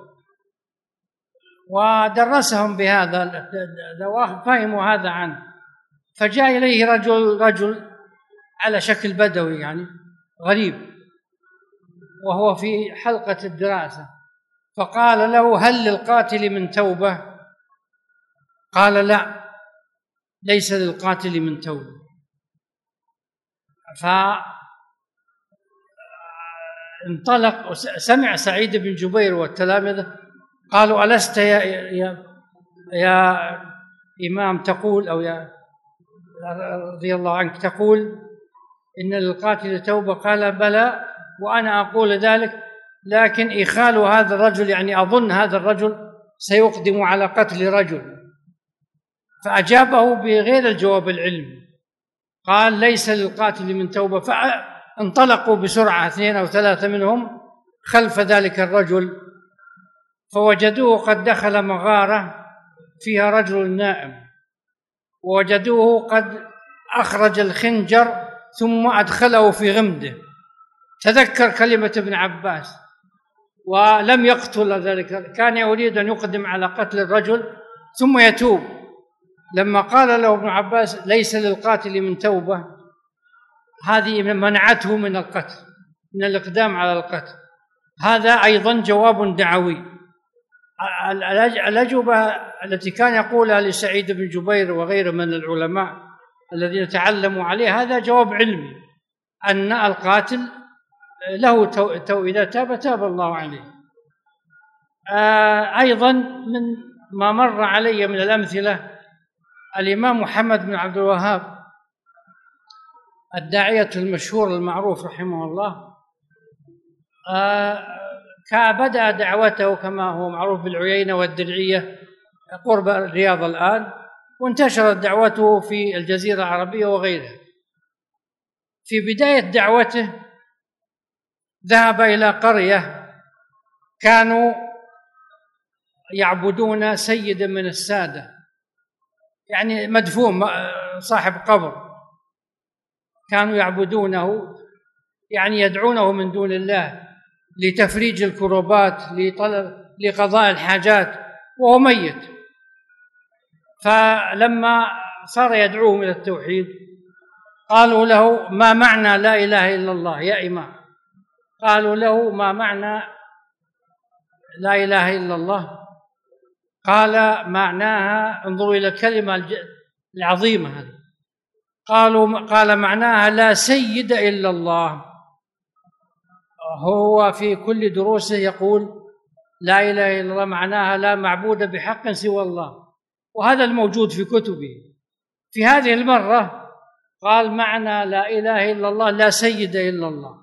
ودرسهم بهذا، فهموا هذا عنه. فجاء إليه رجل رجل على شكل بدوي، يعني غريب، وهو في حلقة الدراسة، فقال له: هل للقاتل من توبة؟ قال: لا، ليس للقاتل من توبة. فانطلق، سمع سعيد بن جبير والتلامذة قالوا: ألست يا, يا, يا إمام تقول، أو يا رضي الله عنك تقول إن للقاتل توبة؟ قال: بلى، وأنا أقول ذلك، لكن إخال هذا الرجل، يعني أظن هذا الرجل سيقدم على قتل رجل. فأجابه بغير الجواب العلمي، قال: ليس للقاتل من توبة. فانطلقوا بسرعة اثنين أو ثلاثة منهم خلف ذلك الرجل، فوجدوه قد دخل مغارة فيها رجل نائم، ووجدوه قد أخرج الخنجر ثم أدخله في غمده. تذكر كلمة ابن عباس ولم يقتل ذلك، كان يريد أن يقدم على قتل الرجل ثم يتوب. لما قال له ابن عباس ليس للقاتل من توبة، هذه منعته من القتل، من الإقدام على القتل. هذا أيضا جواب دعوي. الأجوبة التي كان يقولها لسعيد بن جبير وغيره من العلماء الذين تعلموا عليه، هذا جواب علمي، أن القاتل له تو إذا تاب تاب الله عليه. أيضا من ما مر علي من الأمثلة الإمام محمد بن عبد الوهاب الداعية المشهور المعروف رحمه الله، بدأ دعوته كما هو معروف بالعيينة والدرعية قرب الرياض الآن، وانتشرت دعوته في الجزيرة العربية وغيرها. في بداية دعوته ذهب إلى قرية كانوا يعبدون سيدا من السادة، يعني مدفون صاحب قبر، كانوا يعبدونه، يعني يدعونه من دون الله لتفريج الكربات، لطلب لقضاء الحاجات، وهو ميت. فلما صار يدعوهم إلى التوحيد قالوا له ما معنى لا إله إلا الله يا إمام؟ قالوا له ما معنى لا إله إلا الله؟ قال معناها، انظروا إلى الكلمة العظيمة هذه، قالوا قال معناها لا سيد إلا الله. هو في كل دروسه يقول لا إله إلا الله معناها لا معبود بحق سوى الله، وهذا الموجود في كتبه. في هذه المرة قال معنى لا إله إلا الله لا سيد إلا الله.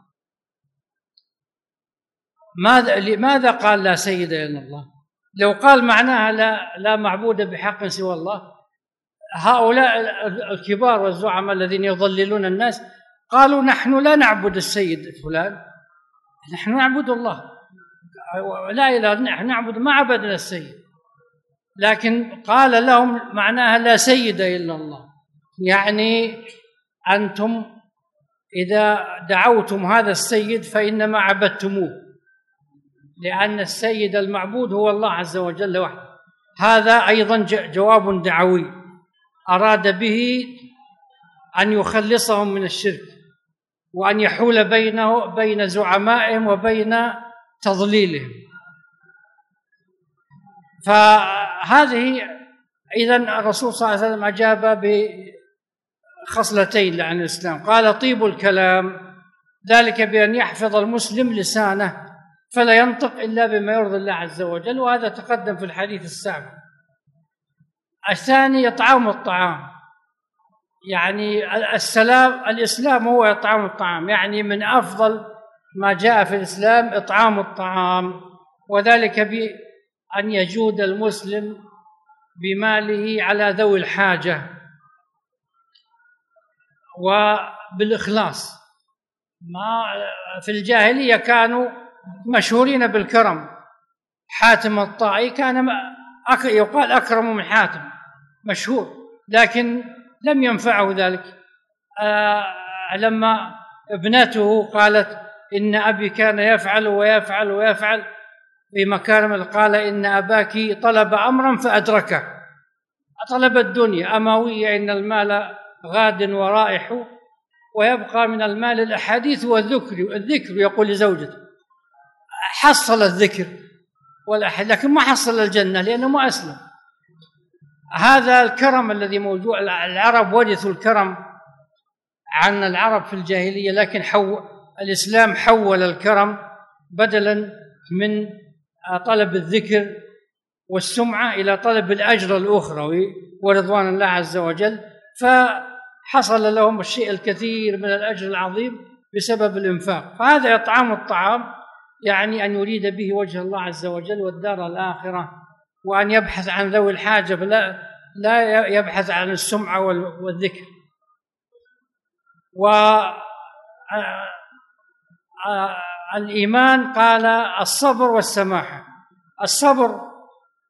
ماذا لماذا قال لا سيد إلا الله؟ لو قال معناها لا لا معبود بحق سوى الله، هؤلاء الكبار والزعماء الذين يضللون الناس قالوا نحن لا نعبد السيد فلان، نحن نعبد الله، لا إله، نحن نعبد ما عبدنا السيد. لكن قال لهم معناها لا سيد إلا الله، يعني أنتم إذا دعوتم هذا السيد فإنما عبدتموه، لأن السيد المعبود هو الله عز وجل وحده. هذا أيضا جواب دعوي أراد به أن يخلصهم من الشرك، وأن يحول بينه بين زعمائهم وبين تضليلهم. فهذه إذن الرسول صلى الله عليه وسلم أجاب بخصلتين عن الإسلام. قال طيب الكلام، ذلك بأن يحفظ المسلم لسانه فلا ينطق إلا بما يرضي الله عز وجل، وهذا تقدم في الحديث السابق. الثاني إطعام الطعام، يعني السلام الإسلام هو إطعام الطعام، يعني من أفضل ما جاء في الإسلام إطعام الطعام، وذلك بأن يجود المسلم بماله على ذوي الحاجة وبالإخلاص. ما في الجاهلية كانوا مشهورين بالكرم، حاتم الطائي كان يقال أكرم من حاتم، مشهور، لكن لم ينفعه ذلك. آه لما ابنته قالت إن أبي كان يفعل ويفعل ويفعل في مكارم، قال إن أباك طلب أمرا فأدركه، طلب الدنيا أموية، إن المال غاد ورائح، ويبقى من المال الأحاديث والذكر الذكر يقول لزوجته، حصل الذكر والأحاديث لكن ما حصل الجنة لأنه ما أسلم. هذا الكرم الذي موجود، العرب ورثوا الكرم عن العرب في الجاهلية، لكن حو الإسلام حول الكرم بدلا من طلب الذكر والسمعة إلى طلب الأجر الأخروي ورضوان الله عز وجل، فحصل لهم الشيء الكثير من الأجر العظيم بسبب الإنفاق. فهذا إطعام الطعام، يعني أن يريد به وجه الله عز وجل والدار الآخرة، وأن يبحث عن ذوي الحاجة، لا لا يبحث عن السمعة والذكر. والإيمان قال الصبر والسماحة. الصبر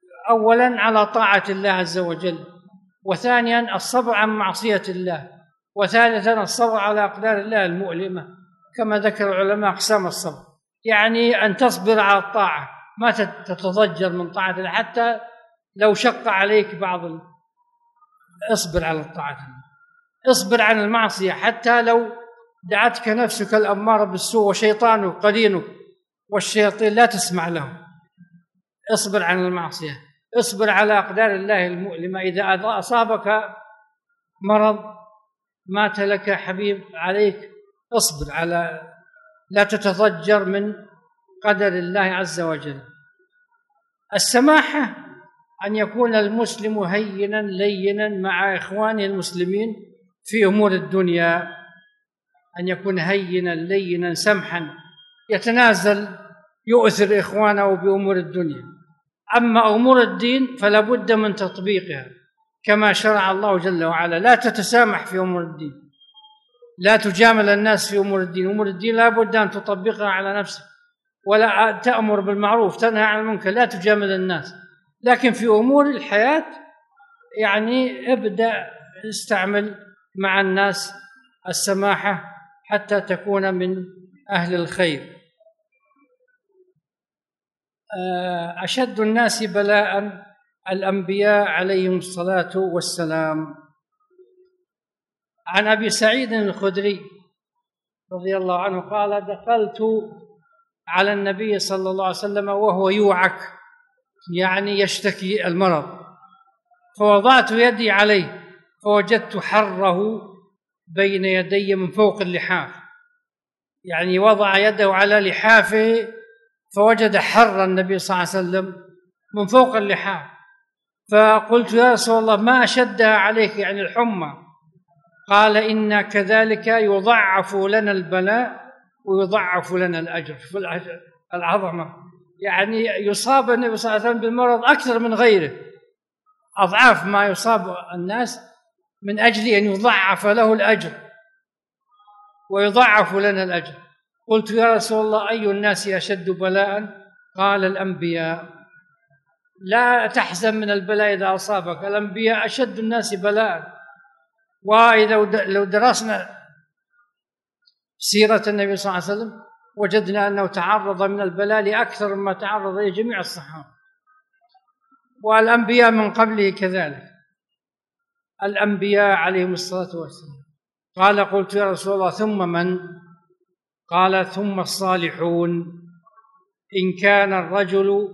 أولا على طاعة الله عز وجل، وثانيا الصبر عن معصية الله، وثالثا الصبر على أقدار الله المؤلمة، كما ذكر العلماء أقسام الصبر، يعني أن تصبر على الطاعة، ما تتضجر من طاعة الله حتى لو شق عليك بعض ال... اصبر على الطاعة، اصبر عن المعصية حتى لو دعتك نفسك الأمارة بالسوء وشيطانك قرينك والشياطين لا تسمع له، اصبر عن المعصية، اصبر على أقدار الله المؤلمة. إذا أصابك مرض مات لك حبيب عليك اصبر، على لا تتضجر من قدر الله عز وجل. السماحة أن يكون المسلم هينا لينا مع إخوانه المسلمين في أمور الدنيا، أن يكون هينا لينا سمحا، يتنازل يؤثر إخوانه بأمور الدنيا. أما أمور الدين فلا بد من تطبيقها كما شرع الله جل وعلا. لا تتسامح في أمور الدين، لا تجامل الناس في أمور الدين. أمور الدين لا بد أن تطبقها على نفسك، ولا تأمر بالمعروف تنهى عن المنكر، لا تجامل الناس. لكن في أمور الحياة يعني ابدأ استعمل مع الناس السماحة حتى تكون من أهل الخير. أشد الناس بلاء الأنبياء عليهم الصلاة والسلام. عن أبي سعيد الخدري رضي الله عنه قال: دخلت على النبي صلى الله عليه وسلم وهو يوعك، يعني يشتكي المرض، فوضعت يدي عليه فوجدت حره بين يدي من فوق اللحاف، يعني وضع يده على لحافه فوجد حر النبي صلى الله عليه وسلم من فوق اللحاف. فقلت: يا رسول الله ما أشدها عليك، يعني الحمى؟ قال: إن كذلك يضعف لنا البلاء ويضعف لنا الأجر. في العظمة، يعني يصاب النبي صلى الله عليه وسلم بالمرض أكثر من غيره، أضعاف ما يصاب الناس، من أجل أن يضعف له الأجر ويضعف لنا الأجر. قلت: يا رسول الله أي الناس أشد بلاء؟ قال: الأنبياء. لا تحزن من البلاء إذا أصابك، الأنبياء أشد الناس بلاء. وإذا لو درسنا سيرة النبي صلى الله عليه وسلم وجدنا أنه تعرض من البلاء لأكثر مما تعرض إليه جميع الصحابة، والأنبياء من قبله كذلك، الأنبياء عليهم الصلاة والسلام. قال: قلت: يا رسول الله ثم من؟ قال: ثم الصالحون. إن كان الرجل،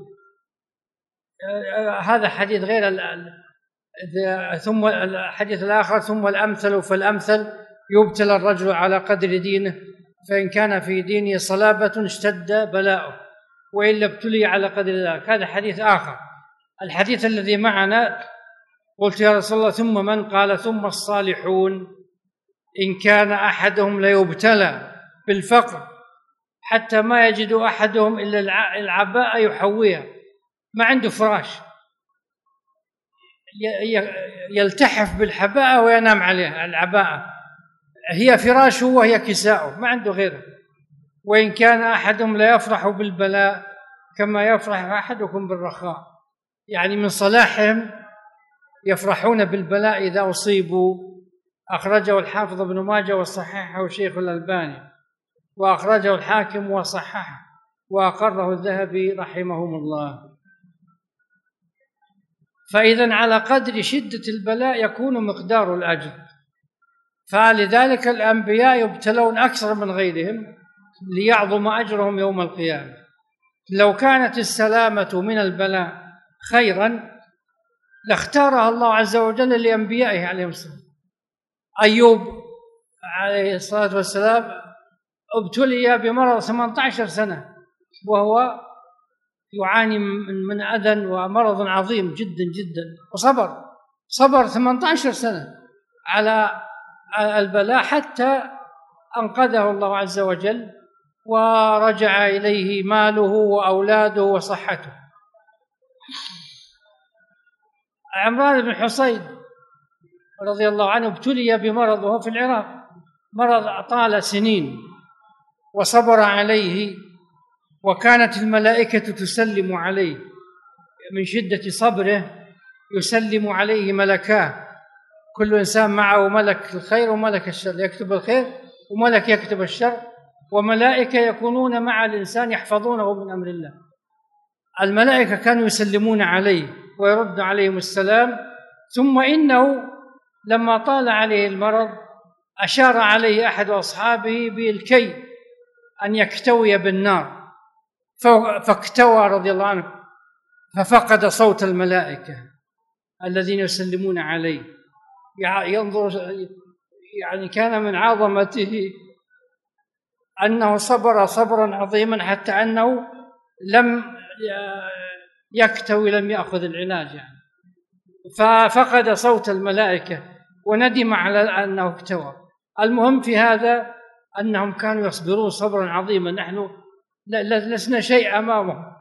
هذا حديث غير ثم الحديث الآخر: ثم الأمثل فالأمثل، يبتلى الرجل على قدر دينه، فإن كان في دينه صلابة اشتد بلاؤه، وإلا ابتلي على قدر ذلك. هذا حديث آخر. الحديث الذي معنا: قلت: يا رسول الله ثم من؟ قال: ثم الصالحون. إن كان أحدهم ليبتلى بالفقر حتى ما يجد أحدهم إلا العباءة يحويها، ما عنده فراش، يلتحف بالحباءة وينام عليها، العباءة هي فراشه وهي كساؤه، ما عنده غيره. وإن كان أحدهم لا يفرح بالبلاء كما يفرح أحدكم بالرخاء، يعني من صلاحهم يفرحون بالبلاء إذا أصيبوا. أخرجه الحافظ ابن ماجه وصححه الشيخ الألباني، وأخرجه الحاكم وصححه، وأقره الذهبي رحمهم الله. فإذن على قدر شدة البلاء يكون مقدار الأجر، فلذلك الأنبياء يبتلون أكثر من غيرهم ليعظم أجرهم يوم القيامة. لو كانت السلامة من البلاء خيرا لاختارها الله عز وجل لأنبيائه عليهم السلام. أيوب عليه الصلاة والسلام ابتلي بمرض ثمانية عشر سنة وهو يعاني من أذى ومرض عظيم جدا جدا، وصبر صبر ثمانية عشر سنة على البلاء حتى أنقذه الله عز وجل ورجع إليه ماله وأولاده وصحته. عمران بن حصين رضي الله عنه ابتلي بمرض وهو في العراق، مرض طال سنين وصبر عليه، وكانت الملائكة تسلم عليه من شدة صبره، يسلم عليه ملكاه كل إنسان معه ملك الخير وملك الشر، يكتب الخير وملك يكتب الشر، وملائكة يكونون مع الإنسان يحفظونه من أمر الله. الملائكة كانوا يسلمون عليه ويرد عليهم السلام. ثم إنه لما طال عليه المرض أشار عليه أحد أصحابه بالكي أن يكتوي بالنار، فاكتوى رضي الله عنه، ففقد صوت الملائكة الذين يسلمون عليه. ينظر يعني كان من عظمته أنه صبر صبرا عظيما حتى أنه لم يكتوي، لم يأخذ العلاج يعني، ففقد صوت الملائكة وندم على أنه اكتوى. المهم في هذا أنهم كانوا يصبرون صبرا عظيما، نحن لسنا شيء أمامهم.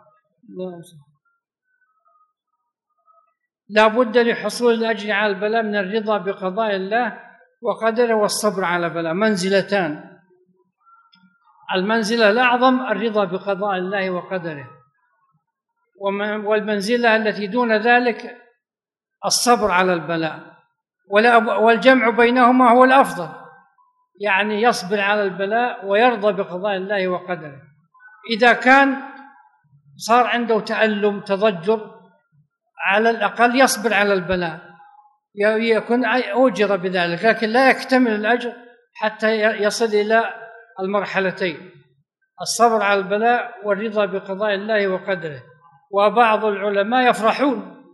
لا بد لحصول الأجر على البلاء من الرضا بقضاء الله وقدره والصبر على البلاء، منزلتان. المنزلة الأعظم الرضا بقضاء الله وقدره، والمنزلة التي دون ذلك الصبر على البلاء، والجمع بينهما هو الأفضل، يعني يصبر على البلاء ويرضى بقضاء الله وقدره. إذا كان صار عنده تألم تضجر على الأقل يصبر على البلاء، يكون أجر بذلك، لكن لا يكتمل الأجر حتى يصل إلى المرحلتين، الصبر على البلاء والرضا بقضاء الله وقدره. وبعض العلماء يفرحون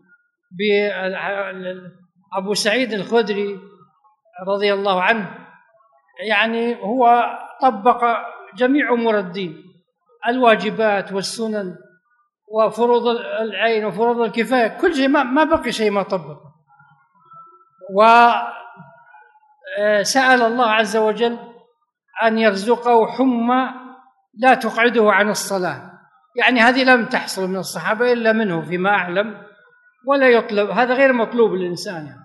بأبو سعيد الخدري رضي الله عنه، يعني هو طبق جميع أمور الدين، الواجبات والسنن وفروض العين وفروض الكفاية، كل شيء، ما بقي شيء ما طبقه. وسأل الله عز وجل أن يرزقه حمى لا تقعده عن الصلاة، يعني هذه لم تحصل من الصحابة إلا منه فيما أعلم، ولا يطلب، هذا غير مطلوب الإنسان يعني.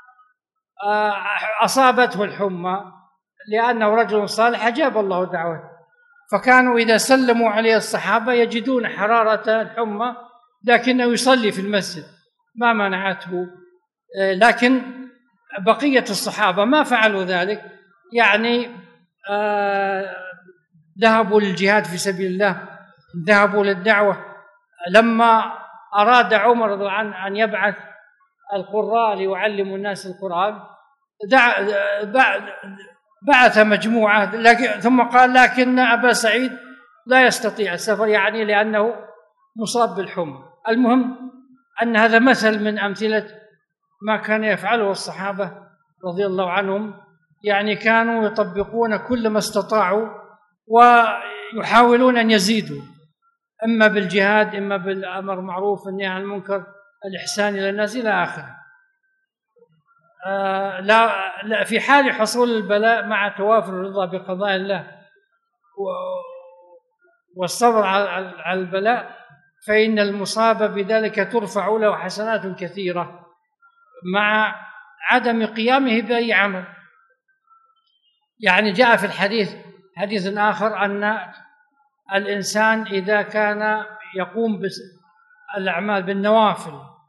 أصابته الحمى لأنه رجل صالح أجاب الله دعوته، فكانوا إذا سلموا عليه الصحابة يجدون حرارة الحمى، لكنه يصلي في المسجد ما منعته. لكن بقية الصحابة ما فعلوا ذلك، يعني ذهبوا للجهاد في سبيل الله، ذهبوا للدعوة. لما أراد عمر رضي الله عنه أن يبعث القراء ليعلموا الناس القرآن بعث مجموعة، لكن ثم قال لكن أبا سعيد لا يستطيع السفر، يعني لأنه مصاب بالحمى. المهم أن هذا مثل من أمثلة ما كان يفعله الصحابة رضي الله عنهم، يعني كانوا يطبقون كل ما استطاعوا ويحاولون أن يزيدوا، إما بالجهاد، إما بالأمر معروف والنهي عن المنكر، الإحسان إلى الناس إلى آخره. آه لا, لا في حال حصول البلاء مع توافر الرضا بقضاء الله والصبر على البلاء، فإن المصاب بذلك ترفع له حسنات كثيرة مع عدم قيامه بأي عمل. يعني جاء في الحديث حديث آخر أن الإنسان إذا كان يقوم بالأعمال بالنوافل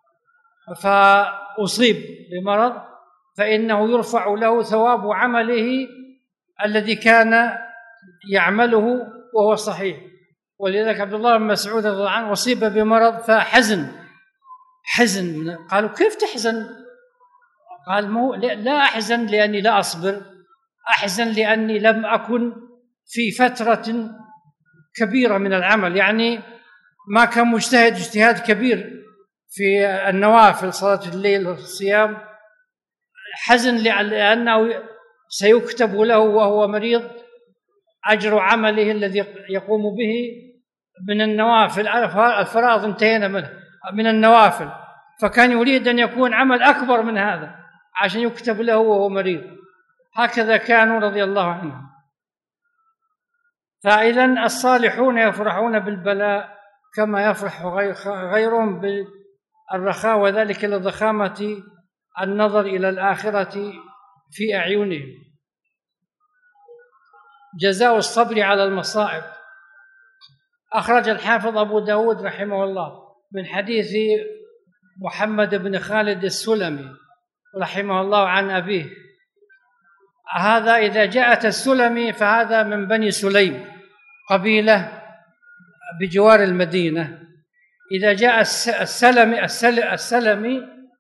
فأصيب بمرض فإنه يرفع له ثواب عمله الذي كان يعمله وهو صحيح. ولذلك عبد الله بن مسعود رضي الله عنه أصيب بمرض فحزن حزن قالوا كيف تحزن؟ قال مو لا أحزن لأني لا أصبر، أحزن لأني لم أكن في فترة كبيرة من العمل، يعني ما كان مجتهد اجتهاد كبير في النوافل صلاة الليل والصيام. حزن لأنه سيكتب له وهو مريض أجر عمله الذي يقوم به من النوافل، الفرائض انتهينا منه من النوافل، فكان يريد أن يكون عمل أكبر من هذا عشان يكتب له وهو مريض. هكذا كانوا رضي الله عنهم. فإذا الصالحون يفرحون بالبلاء كما يفرح غيرهم بالرخاء، وذلك لضخامة النظر إلى الآخرة في أعينهم. جزاء الصبر على المصائب. أخرج الحافظ أبو داود رحمه الله من حديث محمد بن خالد السلمي رحمه الله عن أبيه. هذا إذا جاءت السلمي فهذا من بني سليم، قبيلة بجوار المدينة. إذا جاء السلمي السلمي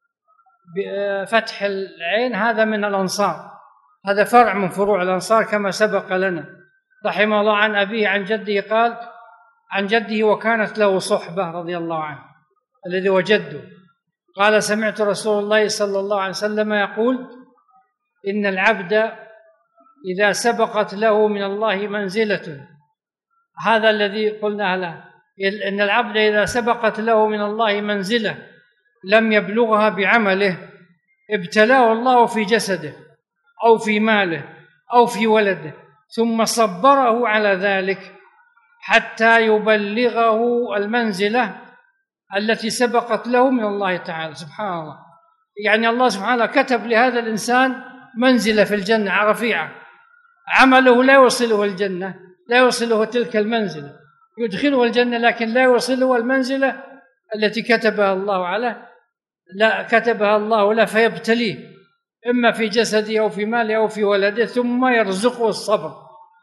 بفتح العين هذا من الأنصار، هذا فرع من فروع الأنصار كما سبق لنا. رحمه الله عن أبيه عن جده قال عن جده وكانت له صحبة رضي الله عنه الذي وجده قال سمعت رسول الله صلى الله عليه وسلم يقول إن العبد إذا سبقت له من الله منزلة، هذا الذي قلنا له، إن العبد إذا سبقت له من الله منزلة لم يبلغها بعمله ابتلاه الله في جسده أو في ماله أو في ولده ثم صبره على ذلك حتى يبلغه المنزلة التي سبقت له من الله تعالى. سبحان الله، يعني الله سبحانه كتب لهذا الإنسان منزلة في الجنة رفيعة، عمله لا يوصله الجنة، لا يوصله تلك المنزلة، يدخله الجنة لكن لا يوصله المنزلة التي كتبها الله عليه، لا كتبها الله له، فيبتليه إما في جسده أو في ماله أو في ولده ثم يرزقه الصبر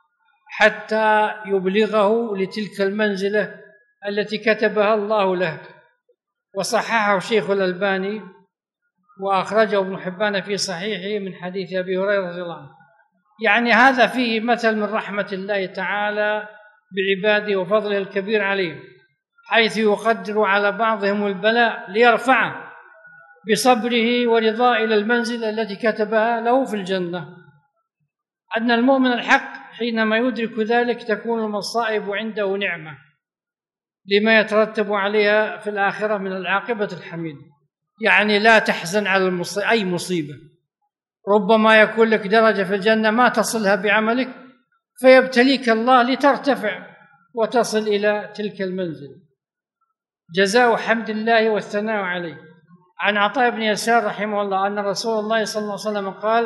حتى يبلغه لتلك المنزلة التي كتبها الله له. وصححه الشيخ الألباني وأخرجه ابن حبان في صحيحه من حديث أبي هريرة رضي الله عنه. يعني هذا فيه مثل من رحمة الله تعالى بعباده وفضله الكبير عليهم، حيث يقدر على بعضهم البلاء ليرفعه بصبره ورضاه إلى المنزلة التي كتبها له في الجنة. أن المؤمن الحق حينما يدرك ذلك تكون المصائب عنده نعمة لما يترتب عليها في الآخرة من العاقبة الحميدة. يعني لا تحزن على المصيبة، أي مصيبة، ربما يكون لك درجة في الجنة ما تصلها بعملك فيبتليك الله لترتفع وتصل إلى تلك المنزل. جزاء حمد الله والثناء عليه. عن عطاء بن يسار رحمه الله أن رسول الله صلى الله عليه وسلم قال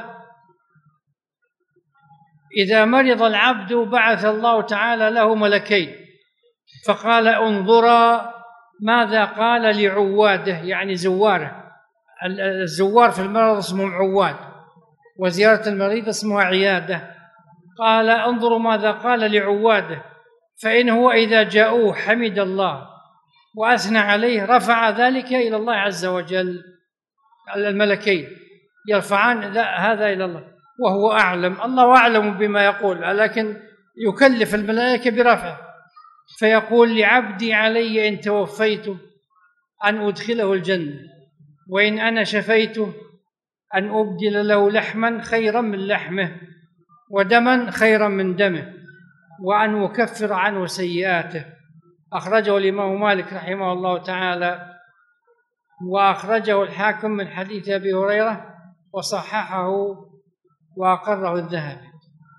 إذا مرض العبد بعث الله تعالى له ملكين فقال انظرا ماذا قال لعواده، يعني زواره، الزوار في المرض اسمه عواد وزيارة المريض اسمها عيادة. قال انظروا ماذا قال لعواده فإن هو إذا جاءوه حمد الله وأثنى عليه رفع ذلك إلى الله عز وجل. الملكين يرفعان هذا إلى الله وهو أعلم، الله أعلم بما يقول، لكن يكلف الملائكة برفعه فيقول لعبدي علي إن توفيته أن أدخله الجنة، وإن أنا شفيته أن أبدل له لحما خيرا من لحمه ودما خيرا من دمه وأن أكفر عنه سيئاته. أخرجه الإمام مالك رحمه الله تعالى وأخرجه الحاكم من حديث أبي هريرة وصححه وأقره الذهبي.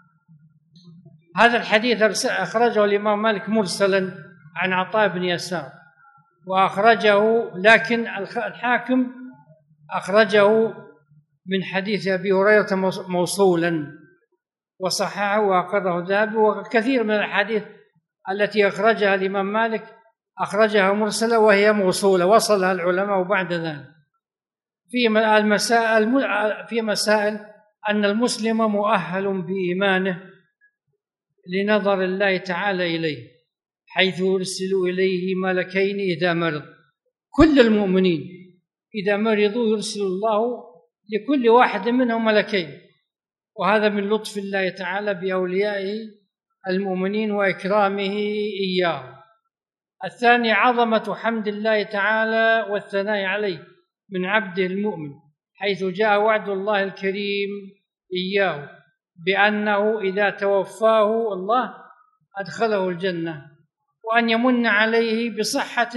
هذا الحديث أخرجه الإمام مالك مرسلا عن عطاء بن يسار وأخرجه، لكن الحاكم أخرجه من حديث أبي هريرة موصولا وصححه وأقره الذهبي. وكثير من الحديث التي أخرجها الإمام مالك أخرجها مرسلة وهي موصولة وصلها العلماء بعد ذلك. في المسائل في مسائل أن المسلم مؤهل بإيمانه لنظر الله تعالى إليه، حيث يرسل إليه ملكين إذا مرض. كل المؤمنين إذا مرضوا يرسل الله لكل واحد منهم ملكين، وهذا من لطف الله تعالى بأوليائه المؤمنين وإكرامه إياه. الثاني عظمة حمد الله تعالى والثناء عليه من عبده المؤمن، حيث جاء وعد الله الكريم إياه بأنه إذا توفاه الله أدخله الجنة، وأن يمن عليه بصحة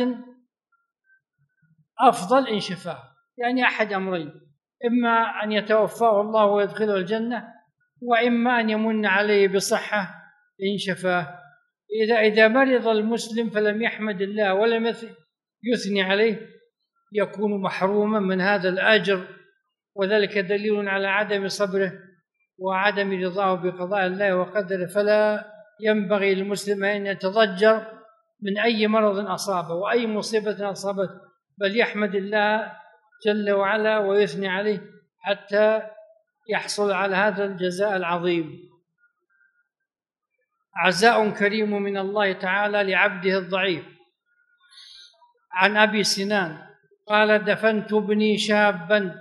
أفضل إن شفاه. يعني أحد أمرين، إما أن يتوفاه الله ويدخله الجنة، وإما أن يمن عليه بصحة إن شفاه. إذا إذا مرض المسلم فلم يحمد الله ولم يثني عليه يكون محروما من هذا الأجر، وذلك دليل على عدم صبره وعدم رضاه بقضاء الله وقدره. فلا ينبغي للمسلم أن يتضجر من أي مرض أصابه وأي مصيبة أصابته، بل يحمد الله جل وعلا ويثني عليه حتى يحصل على هذا الجزاء العظيم. عزاء كريم من الله تعالى لعبده الضعيف. عن أبي سنان قال: دفنت ابني شابا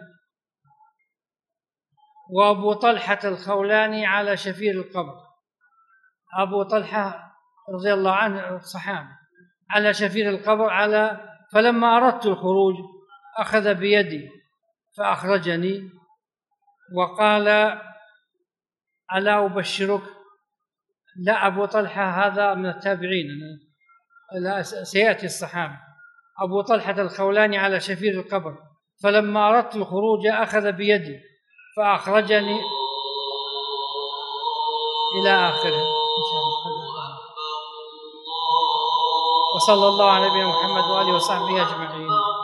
وأبو طلحة الخولاني على شفير القبر. أبو طلحة رضي الله عنه صحابي على شفير القبر، على فلما أردت الخروج أخذ بيدي فأخرجني وقال: ألا أبشرك؟ لا، أبو طلحة هذا من التابعين، لا سيأتي الصحابة. أبو طلحة الخولاني على شفير القبر، فلما أردت الخروج أخذ بيدي فأخرجني إلى آخره. وصلى الله على نبينا محمد وآله وصحبه أجمعين.